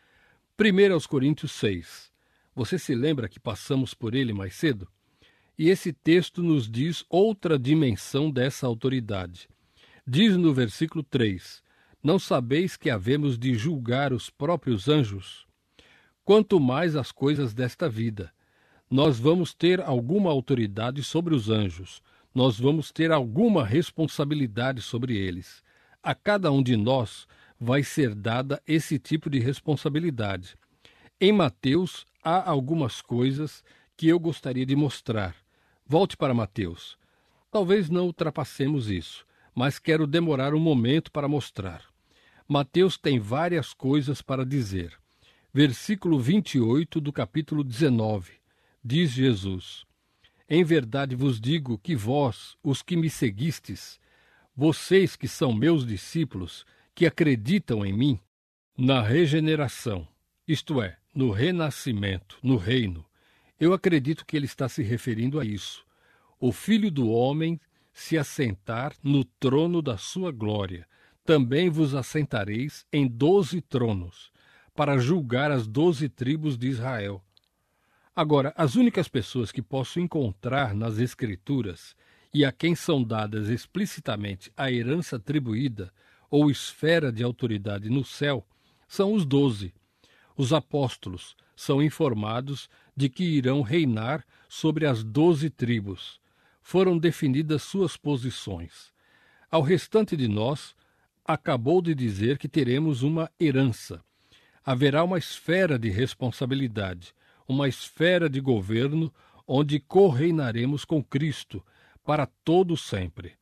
B: 1 aos Coríntios 6. Você se lembra que passamos por ele mais cedo? E esse texto nos diz outra dimensão dessa autoridade. Diz no versículo 3: não sabeis que havemos de julgar os próprios anjos? Quanto mais as coisas desta vida. Nós vamos ter alguma autoridade sobre os anjos. Nós vamos ter alguma responsabilidade sobre eles. A cada um de nós vai ser dada esse tipo de responsabilidade. Em Mateus, há algumas coisas que eu gostaria de mostrar. Volte para Mateus. Talvez não ultrapassemos isso, mas quero demorar um momento para mostrar. Mateus tem várias coisas para dizer. Versículo 28 do capítulo 19. Diz Jesus: em verdade vos digo que vós, os que me seguistes, vocês que são meus discípulos, que acreditam em mim, na regeneração, isto é, no renascimento, no reino, eu acredito que ele está se referindo a isso. O Filho do Homem se assentar no trono da sua glória, também vos assentareis em 12 tronos, para julgar as 12 tribos de Israel. Agora, as únicas pessoas que posso encontrar nas Escrituras e a quem são dadas explicitamente a herança atribuída ou esfera de autoridade no céu são os 12. Os apóstolos são informados de que irão reinar sobre as 12 tribos. Foram definidas suas posições. Ao restante de nós, acabou de dizer que teremos uma herança. Haverá uma esfera de responsabilidade, uma esfera de governo onde correinaremos com Cristo para todo sempre.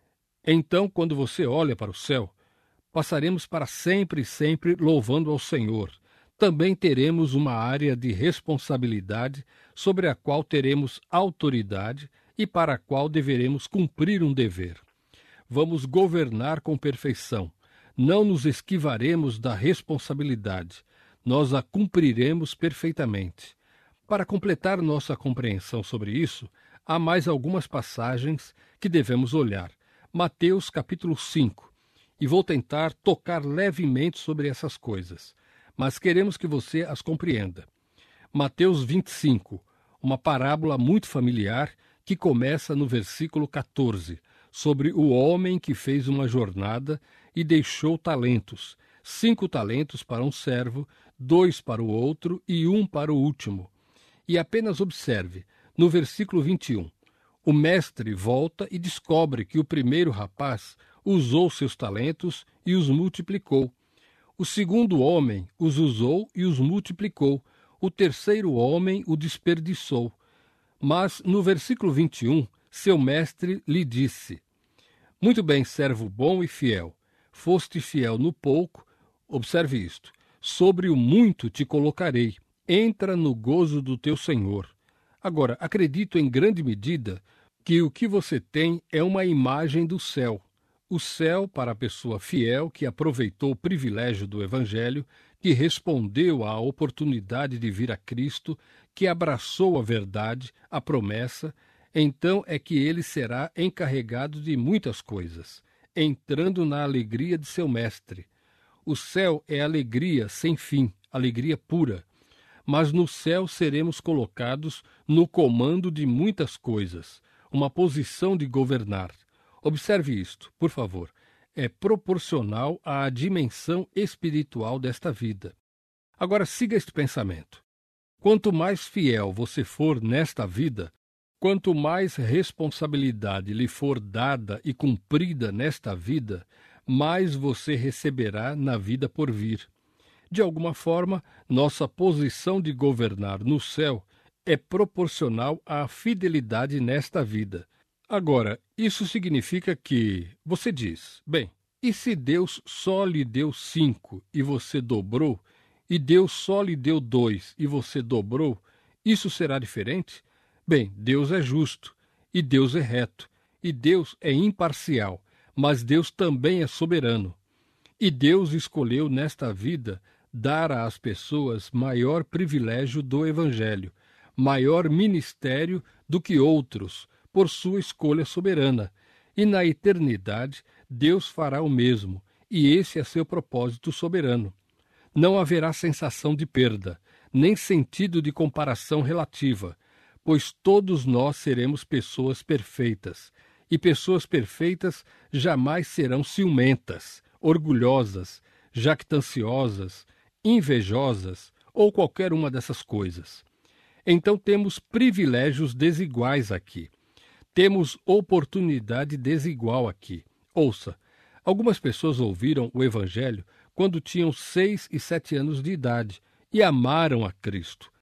B: Então, quando você olha para o céu, passaremos para sempre e sempre louvando ao Senhor. Também teremos uma área de responsabilidade sobre a qual teremos autoridade e para a qual deveremos cumprir um dever. Vamos governar com perfeição. Não nos esquivaremos da responsabilidade. Nós a cumpriremos perfeitamente. Para completar nossa compreensão sobre isso, há mais algumas passagens que devemos olhar. Mateus capítulo 5. E vou tentar tocar levemente sobre essas coisas, mas queremos que você as compreenda. Mateus 25, uma parábola muito familiar que começa no versículo 14, sobre o homem que fez uma jornada e deixou talentos, 5 talentos para um servo, 2 para o outro e 1 para o último. E apenas observe, no versículo 21, o mestre volta e descobre que o primeiro rapaz usou seus talentos e os multiplicou. O segundo homem os usou e os multiplicou. O terceiro homem o desperdiçou. Mas, no versículo 21, seu mestre lhe disse: Muito bem, servo bom e fiel. Foste fiel no pouco, observe isto, sobre o muito te colocarei. Entra no gozo do teu Senhor. Agora, acredito em grande medida que o que você tem é uma imagem do céu. O céu para a pessoa fiel que aproveitou o privilégio do Evangelho, que respondeu à oportunidade de vir a Cristo, que abraçou a verdade, a promessa, então é que ele será encarregado de muitas coisas, entrando na alegria de seu mestre. O céu é alegria sem fim, alegria pura. Mas no céu seremos colocados no comando de muitas coisas, uma posição de governar. Observe isto, por favor. É proporcional à dimensão espiritual desta vida. Agora siga este pensamento. Quanto mais fiel você for nesta vida, quanto mais responsabilidade lhe for dada e cumprida nesta vida, mais você receberá na vida por vir. De alguma forma, nossa posição de governar no céu é proporcional à fidelidade nesta vida. Agora, isso significa que você diz, bem, e se Deus só lhe deu 5 e você dobrou, e Deus só lhe deu 2 e você dobrou, isso será diferente? Bem, Deus é justo, e Deus é reto, e Deus é imparcial, mas Deus também é soberano. E Deus escolheu nesta vida dar às pessoas maior privilégio do Evangelho, maior ministério do que outros, por sua escolha soberana. E na eternidade, Deus fará o mesmo, e esse é seu propósito soberano. Não haverá sensação de perda, nem sentido de comparação relativa, pois todos nós seremos pessoas perfeitas, e pessoas perfeitas jamais serão ciumentas, orgulhosas, jactanciosas, invejosas ou qualquer uma dessas coisas. Então temos privilégios desiguais aqui. Temos oportunidade desigual aqui. Ouça, algumas pessoas ouviram o Evangelho quando tinham 6 e 7 anos de idade e amaram a Cristo.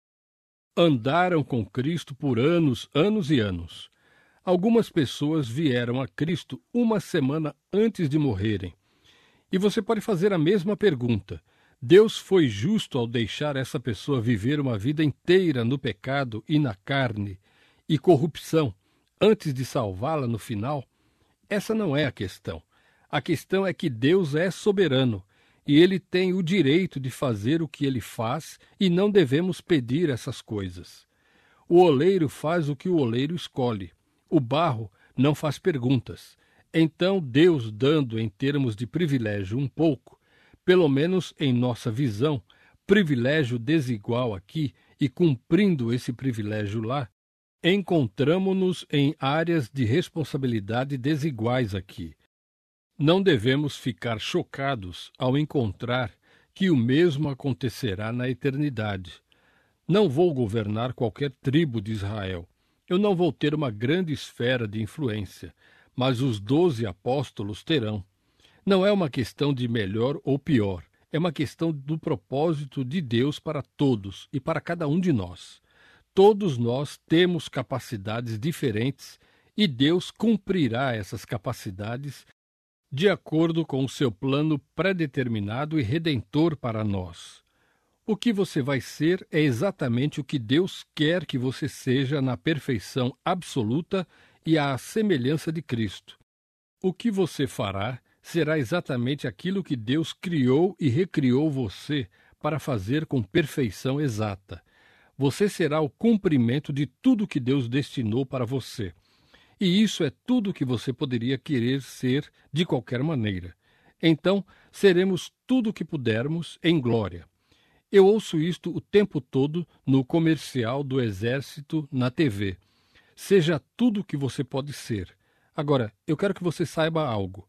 B: Andaram com Cristo por anos, anos e anos. Algumas pessoas vieram a Cristo uma semana antes de morrerem. E você pode fazer a mesma pergunta. Deus foi justo ao deixar essa pessoa viver uma vida inteira no pecado e na carne e corrupção, antes de salvá-la no final? Essa não é a questão. A questão é que Deus é soberano e Ele tem o direito de fazer o que Ele faz e não devemos pedir essas coisas. O oleiro faz o que o oleiro escolhe. O barro não faz perguntas. Então Deus, dando em termos de privilégio um pouco, pelo menos em nossa visão, privilégio desigual aqui e cumprindo esse privilégio lá, encontramo-nos em áreas de responsabilidade desiguais aqui. Não devemos ficar chocados ao encontrar que o mesmo acontecerá na eternidade. Não vou governar qualquer tribo de Israel. Eu não vou ter uma grande esfera de influência, mas os 12 apóstolos terão. Não é uma questão de melhor ou pior. É uma questão do propósito de Deus para todos e para cada um de nós. Todos nós temos capacidades diferentes e Deus cumprirá essas capacidades de acordo com o seu plano pré-determinado e redentor para nós. O que você vai ser é exatamente o que Deus quer que você seja na perfeição absoluta e à semelhança de Cristo. O que você fará será exatamente aquilo que Deus criou e recriou você para fazer com perfeição exata. Você será o cumprimento de tudo que Deus destinou para você. E isso é tudo que você poderia querer ser de qualquer maneira. Então, seremos tudo o que pudermos em glória. Eu ouço isto o tempo todo no comercial do Exército na TV. Seja tudo o que você pode ser. Agora, eu quero que você saiba algo.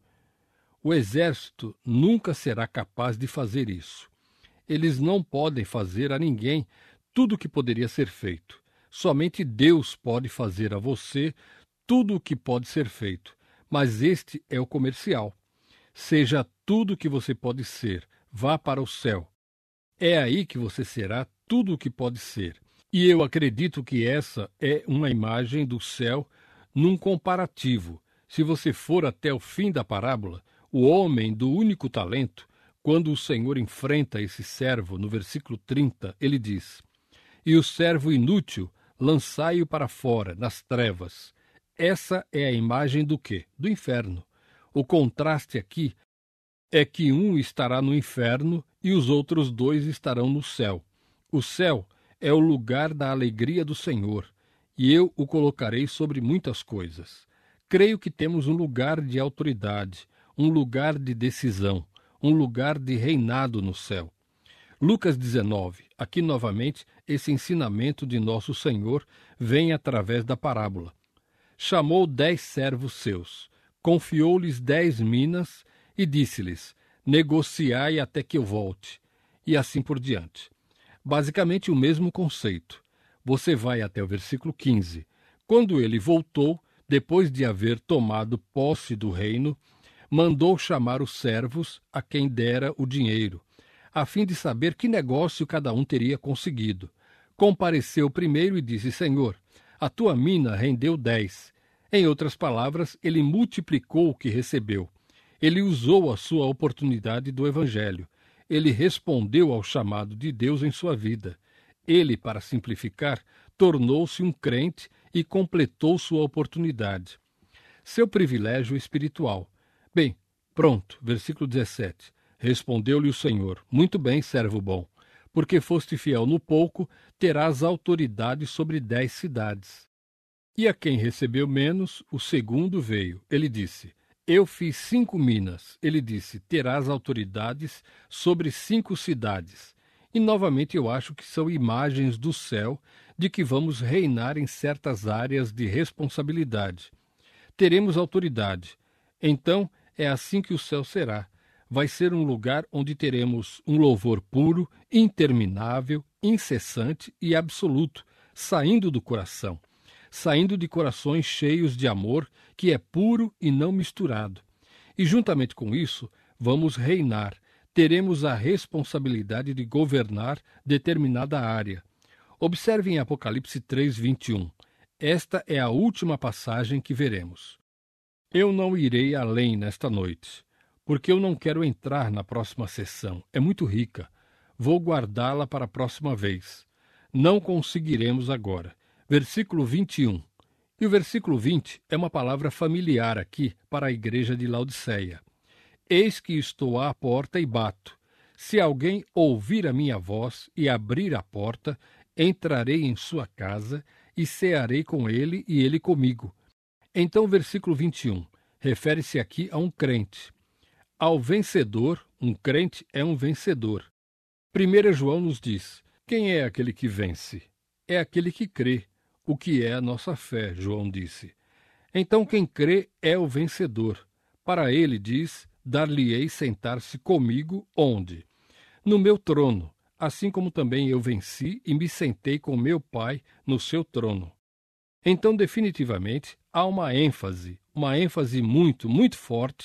B: O Exército nunca será capaz de fazer isso. Eles não podem fazer a ninguém tudo o que poderia ser feito. Somente Deus pode fazer a você tudo o que pode ser feito. Mas este é o comercial. Seja tudo o que você pode ser. Vá para o céu. É aí que você será tudo o que pode ser. E eu acredito que essa é uma imagem do céu num comparativo. Se você for até o fim da parábola, o homem do único talento, quando o Senhor enfrenta esse servo, no versículo 30, ele diz: "E o servo inútil, lançai-o para fora, nas trevas." Essa é a imagem do quê? Do inferno. O contraste aqui é que um estará no inferno e os outros dois estarão no céu. O céu é o lugar da alegria do Senhor, e eu o colocarei sobre muitas coisas. Creio que temos um lugar de autoridade, um lugar de decisão, um lugar de reinado no céu. Lucas 19, aqui novamente esse ensinamento de nosso Senhor vem através da parábola. Chamou 10 servos seus, confiou-lhes 10 minas e disse-lhes: negociai até que eu volte, e assim por diante. Basicamente o mesmo conceito. Você vai até o versículo 15. Quando ele voltou, depois de haver tomado posse do reino, mandou chamar os servos a quem dera o dinheiro, a fim de saber que negócio cada um teria conseguido. Compareceu primeiro e disse: Senhor, a tua mina rendeu 10. Em outras palavras, ele multiplicou o que recebeu. Ele usou a sua oportunidade do Evangelho. Ele respondeu ao chamado de Deus em sua vida. Ele, para simplificar, tornou-se um crente e completou sua oportunidade. Seu privilégio espiritual. Bem, pronto, versículo 17. Respondeu-lhe o Senhor: muito bem, servo bom, porque foste fiel no pouco, terás autoridade sobre 10 cidades. E a quem recebeu menos, o segundo veio. Ele disse: eu fiz 5 minas. Ele disse: terás autoridades sobre 5 cidades. E novamente eu acho que são imagens do céu de que vamos reinar em certas áreas de responsabilidade. Teremos autoridade. Então é assim que o céu será. Vai ser um lugar onde teremos um louvor puro, interminável, incessante e absoluto, saindo do coração. Saindo de corações cheios de amor, que é puro e não misturado. E juntamente com isso, vamos reinar. Teremos a responsabilidade de governar determinada área. Observe em Apocalipse 3:21. Esta é a última passagem que veremos. Eu não irei além nesta noite, porque eu não quero entrar na próxima sessão. É muito rica. Vou guardá-la para a próxima vez. Não conseguiremos agora. Versículo 21. E o versículo 20 é uma palavra familiar aqui para a igreja de Laodiceia. Eis que estou à porta e bato. Se alguém ouvir a minha voz e abrir a porta, entrarei em sua casa e cearei com ele e ele comigo. Então o versículo 21 refere-se aqui a um crente. Ao vencedor, um crente é um vencedor. 1 João nos diz: quem é aquele que vence? É aquele que crê. O que é a nossa fé, João disse. Então quem crê é o vencedor. Para ele, diz, dar-lhe-ei sentar-se comigo onde? No meu trono, assim como também eu venci e me sentei com meu Pai no seu trono. Então, definitivamente, há uma ênfase muito, muito forte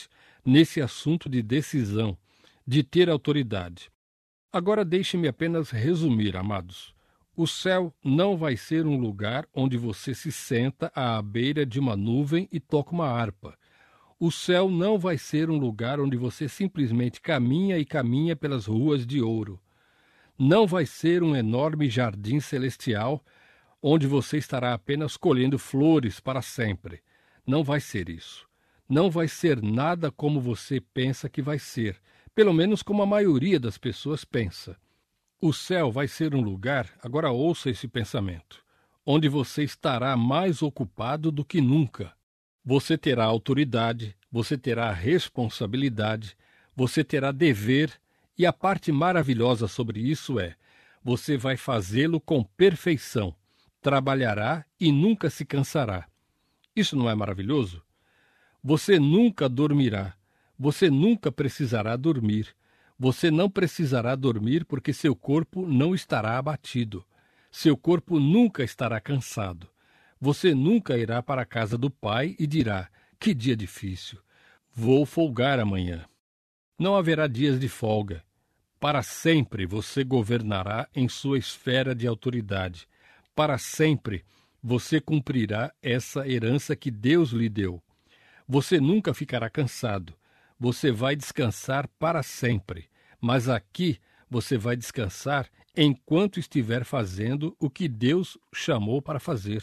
B: nesse assunto de decisão, de ter autoridade. Agora deixe-me apenas resumir, amados. O céu não vai ser um lugar onde você se senta à beira de uma nuvem e toca uma harpa. O céu não vai ser um lugar onde você simplesmente caminha e caminha pelas ruas de ouro. Não vai ser um enorme jardim celestial onde você estará apenas colhendo flores para sempre. Não vai ser isso. Não vai ser nada como você pensa que vai ser, pelo menos como a maioria das pessoas pensa. O céu vai ser um lugar, agora ouça esse pensamento, onde você estará mais ocupado do que nunca. Você terá autoridade, você terá responsabilidade, você terá dever, e a parte maravilhosa sobre isso é, você vai fazê-lo com perfeição, trabalhará e nunca se cansará. Isso não é maravilhoso? Você nunca dormirá, você nunca precisará dormir. Você não precisará dormir porque seu corpo não estará abatido. Seu corpo nunca estará cansado. Você nunca irá para a casa do Pai e dirá, que dia difícil, vou folgar amanhã. Não haverá dias de folga. Para sempre você governará em sua esfera de autoridade. Para sempre você cumprirá essa herança que Deus lhe deu. Você nunca ficará cansado. Você vai descansar para sempre. Mas aqui você vai descansar enquanto estiver fazendo o que Deus chamou para fazer.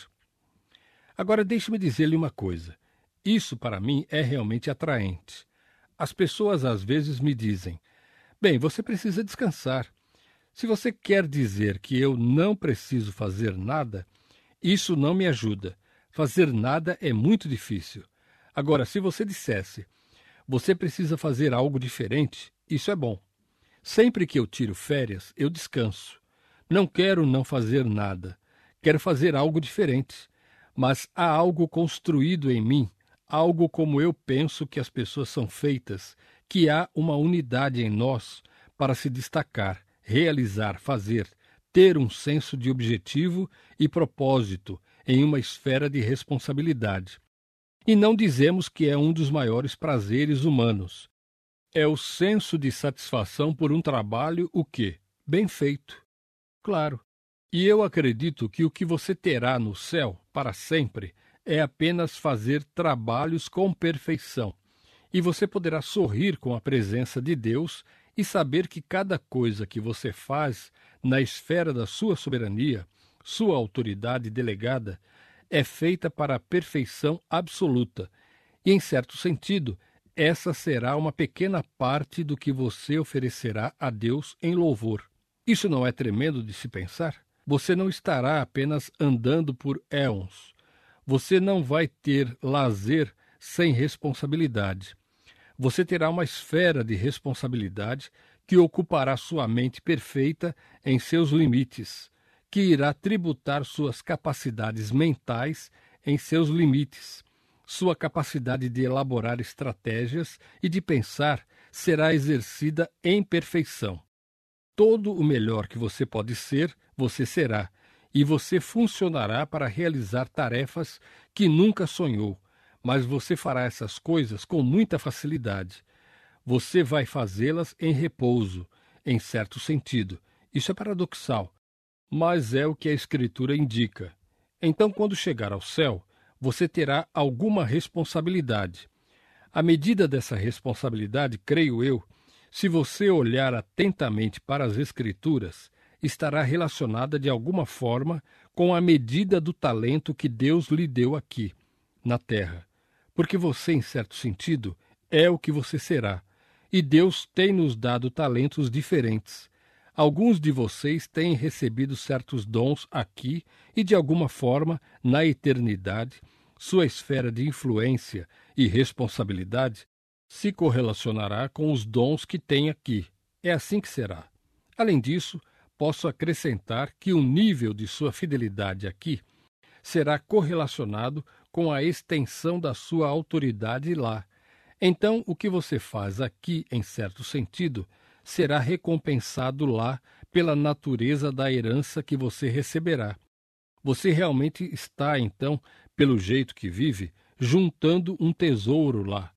B: Agora deixe-me dizer-lhe uma coisa. Isso para mim é realmente atraente. As pessoas às vezes me dizem, bem, você precisa descansar. Se você quer dizer que eu não preciso fazer nada, isso não me ajuda. Fazer nada é muito difícil. Agora, se você dissesse, você precisa fazer algo diferente, isso é bom. Sempre que eu tiro férias, eu descanso. Não quero não fazer nada. Quero fazer algo diferente. Mas há algo construído em mim, algo como eu penso que as pessoas são feitas, que há uma unidade em nós para se destacar, realizar, fazer, ter um senso de objetivo e propósito em uma esfera de responsabilidade. E não dizemos que é um dos maiores prazeres humanos. É o senso de satisfação por um trabalho o quê? Bem feito. Claro. E eu acredito que o que você terá no céu, para sempre, é apenas fazer trabalhos com perfeição. E você poderá sorrir com a presença de Deus e saber que cada coisa que você faz na esfera da sua soberania, sua autoridade delegada, é feita para a perfeição absoluta. E, em certo sentido, essa será uma pequena parte do que você oferecerá a Deus em louvor. Isso não é tremendo de se pensar? Você não estará apenas andando por éons. Você não vai ter lazer sem responsabilidade. Você terá uma esfera de responsabilidade que ocupará sua mente perfeita em seus limites, que irá tributar suas capacidades mentais em seus limites. Sua capacidade de elaborar estratégias e de pensar será exercida em perfeição. Todo o melhor que você pode ser, você será, e você funcionará para realizar tarefas que nunca sonhou, mas você fará essas coisas com muita facilidade. Você vai fazê-las em repouso, em certo sentido. Isso é paradoxal, mas é o que a Escritura indica. Então, quando chegar ao céu, você terá alguma responsabilidade. À medida dessa responsabilidade, creio eu, se você olhar atentamente para as Escrituras, estará relacionada de alguma forma com a medida do talento que Deus lhe deu aqui, na terra. Porque você, em certo sentido, é o que você será. E Deus tem nos dado talentos diferentes. Alguns de vocês têm recebido certos dons aqui e, de alguma forma, na eternidade, sua esfera de influência e responsabilidade se correlacionará com os dons que tem aqui. É assim que será. Além disso, posso acrescentar que o nível de sua fidelidade aqui será correlacionado com a extensão da sua autoridade lá. Então, o que você faz aqui, em certo sentido, será recompensado lá pela natureza da herança que você receberá. Você realmente está, então, pelo jeito que vive, juntando um tesouro lá.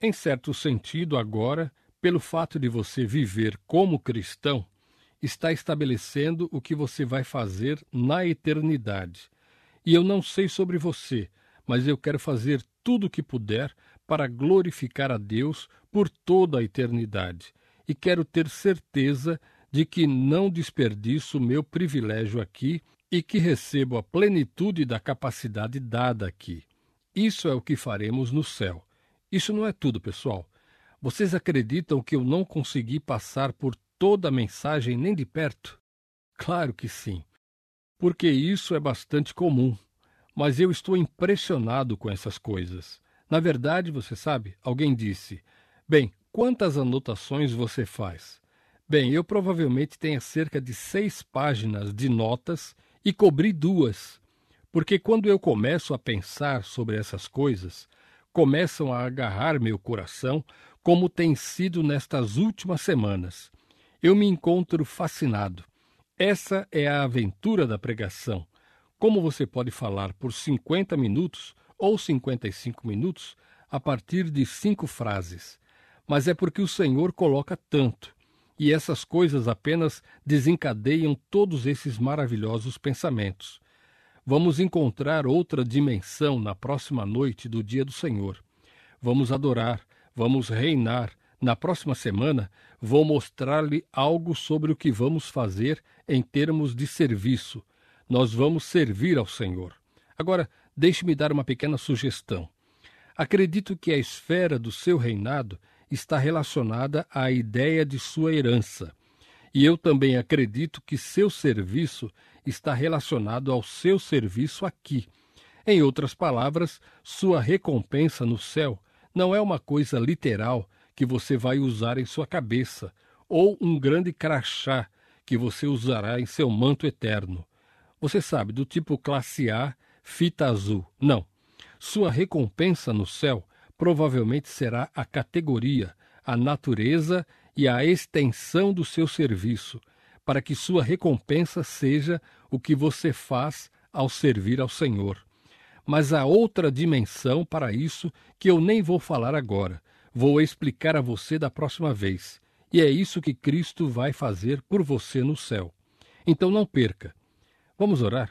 B: Em certo sentido, agora, pelo fato de você viver como cristão, está estabelecendo o que você vai fazer na eternidade. E eu não sei sobre você, mas eu quero fazer tudo o que puder para glorificar a Deus por toda a eternidade. E quero ter certeza de que não desperdiço o meu privilégio aqui e que recebo a plenitude da capacidade dada aqui. Isso é o que faremos no céu. Isso não é tudo, pessoal. Vocês acreditam que eu não consegui passar por toda a mensagem nem de perto? Claro que sim, porque isso é bastante comum. Mas eu estou impressionado com essas coisas. Na verdade, você sabe, alguém disse: bem, quantas anotações você faz? Bem, eu provavelmente tenho cerca de 6 páginas de notas e cobri 2, porque quando eu começo a pensar sobre essas coisas, começam a agarrar meu coração, como tem sido nestas últimas semanas. Eu me encontro fascinado. Essa é a aventura da pregação. Como você pode falar por 50 minutos ou 55 minutos a partir de 5 frases? Mas é porque o Senhor coloca tanto, e essas coisas apenas desencadeiam todos esses maravilhosos pensamentos. Vamos encontrar outra dimensão na próxima noite do dia do Senhor. Vamos adorar, vamos reinar. Na próxima semana, vou mostrar-lhe algo sobre o que vamos fazer em termos de serviço. Nós vamos servir ao Senhor. Agora, deixe-me dar uma pequena sugestão. Acredito que a esfera do seu reinado está relacionada à ideia de sua herança. E eu também acredito que seu serviço está relacionado ao seu serviço aqui. Em outras palavras, sua recompensa no céu não é uma coisa literal que você vai usar em sua cabeça, ou um grande crachá que você usará em seu manto eterno. Você sabe, do tipo classe A, fita azul. Não. Sua recompensa no céu provavelmente será a categoria, a natureza e a extensão do seu serviço, para que sua recompensa seja o que você faz ao servir ao Senhor. Mas há outra dimensão para isso que eu nem vou falar agora. Vou explicar a você da próxima vez. E é isso que Cristo vai fazer por você no céu. Então não perca. Vamos orar?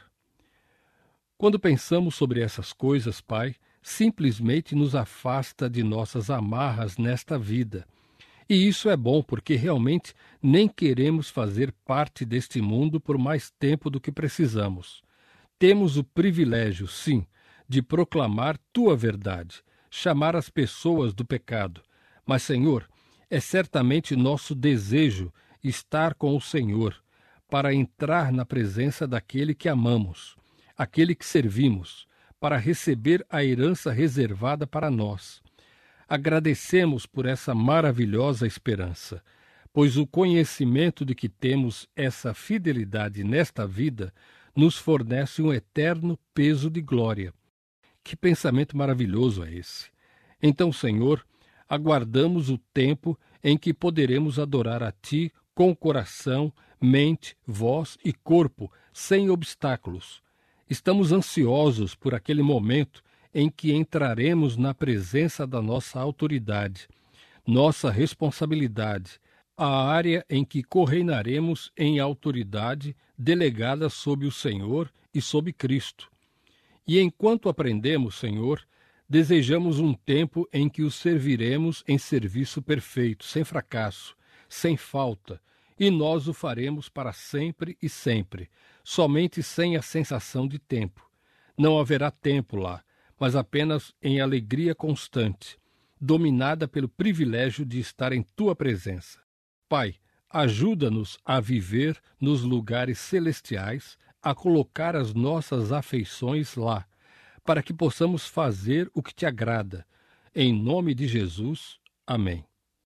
B: Quando pensamos sobre essas coisas, Pai, simplesmente nos afasta de nossas amarras nesta vida. E isso é bom porque realmente nem queremos fazer parte deste mundo por mais tempo do que precisamos. Temos o privilégio, sim, de proclamar Tua verdade, chamar as pessoas do pecado. Mas, Senhor, é certamente nosso desejo estar com o Senhor, para entrar na presença daquele que amamos, aquele que servimos, para receber a herança reservada para nós. Agradecemos por essa maravilhosa esperança, pois o conhecimento de que temos essa fidelidade nesta vida nos fornece um eterno peso de glória. Que pensamento maravilhoso é esse! Então, Senhor, aguardamos o tempo em que poderemos adorar a Ti com o coração, mente, voz e corpo, sem obstáculos. Estamos ansiosos por aquele momento em que entraremos na presença da nossa autoridade, nossa responsabilidade, a área em que correinaremos em autoridade delegada sob o Senhor e sob Cristo. E enquanto aprendemos, Senhor, desejamos um tempo em que o serviremos em serviço perfeito, sem fracasso, sem falta, e nós o faremos para sempre e sempre, somente sem a sensação de tempo. Não haverá tempo lá, mas apenas em alegria constante, dominada pelo privilégio de estar em Tua presença. Pai, ajuda-nos a viver nos lugares celestiais, a colocar as nossas afeições lá, para que possamos fazer o que Te agrada. Em nome de Jesus. Amém.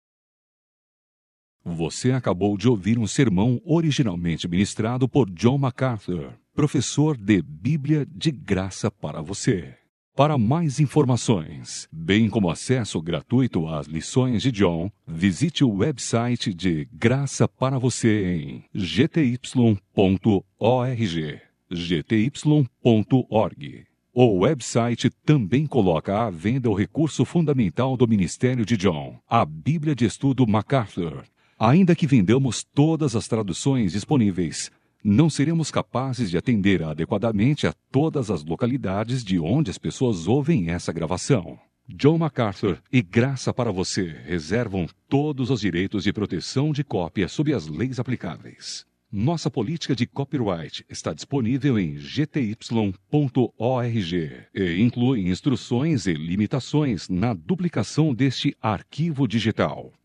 A: Você acabou de ouvir um sermão originalmente ministrado por John MacArthur, professor de Bíblia de graça para você. Para mais informações, bem como acesso gratuito às lições de John, visite o website de Graça para Você em gty.org. gty.org. O website também coloca à venda o recurso fundamental do ministério de John, a Bíblia de Estudo MacArthur. Ainda que vendamos todas as traduções disponíveis, não seremos capazes de atender adequadamente a todas as localidades de onde as pessoas ouvem essa gravação. John MacArthur e Graça para Você reservam todos os direitos de proteção de cópia sob as leis aplicáveis. Nossa política de copyright está disponível em gty.org e inclui instruções e limitações na duplicação deste arquivo digital.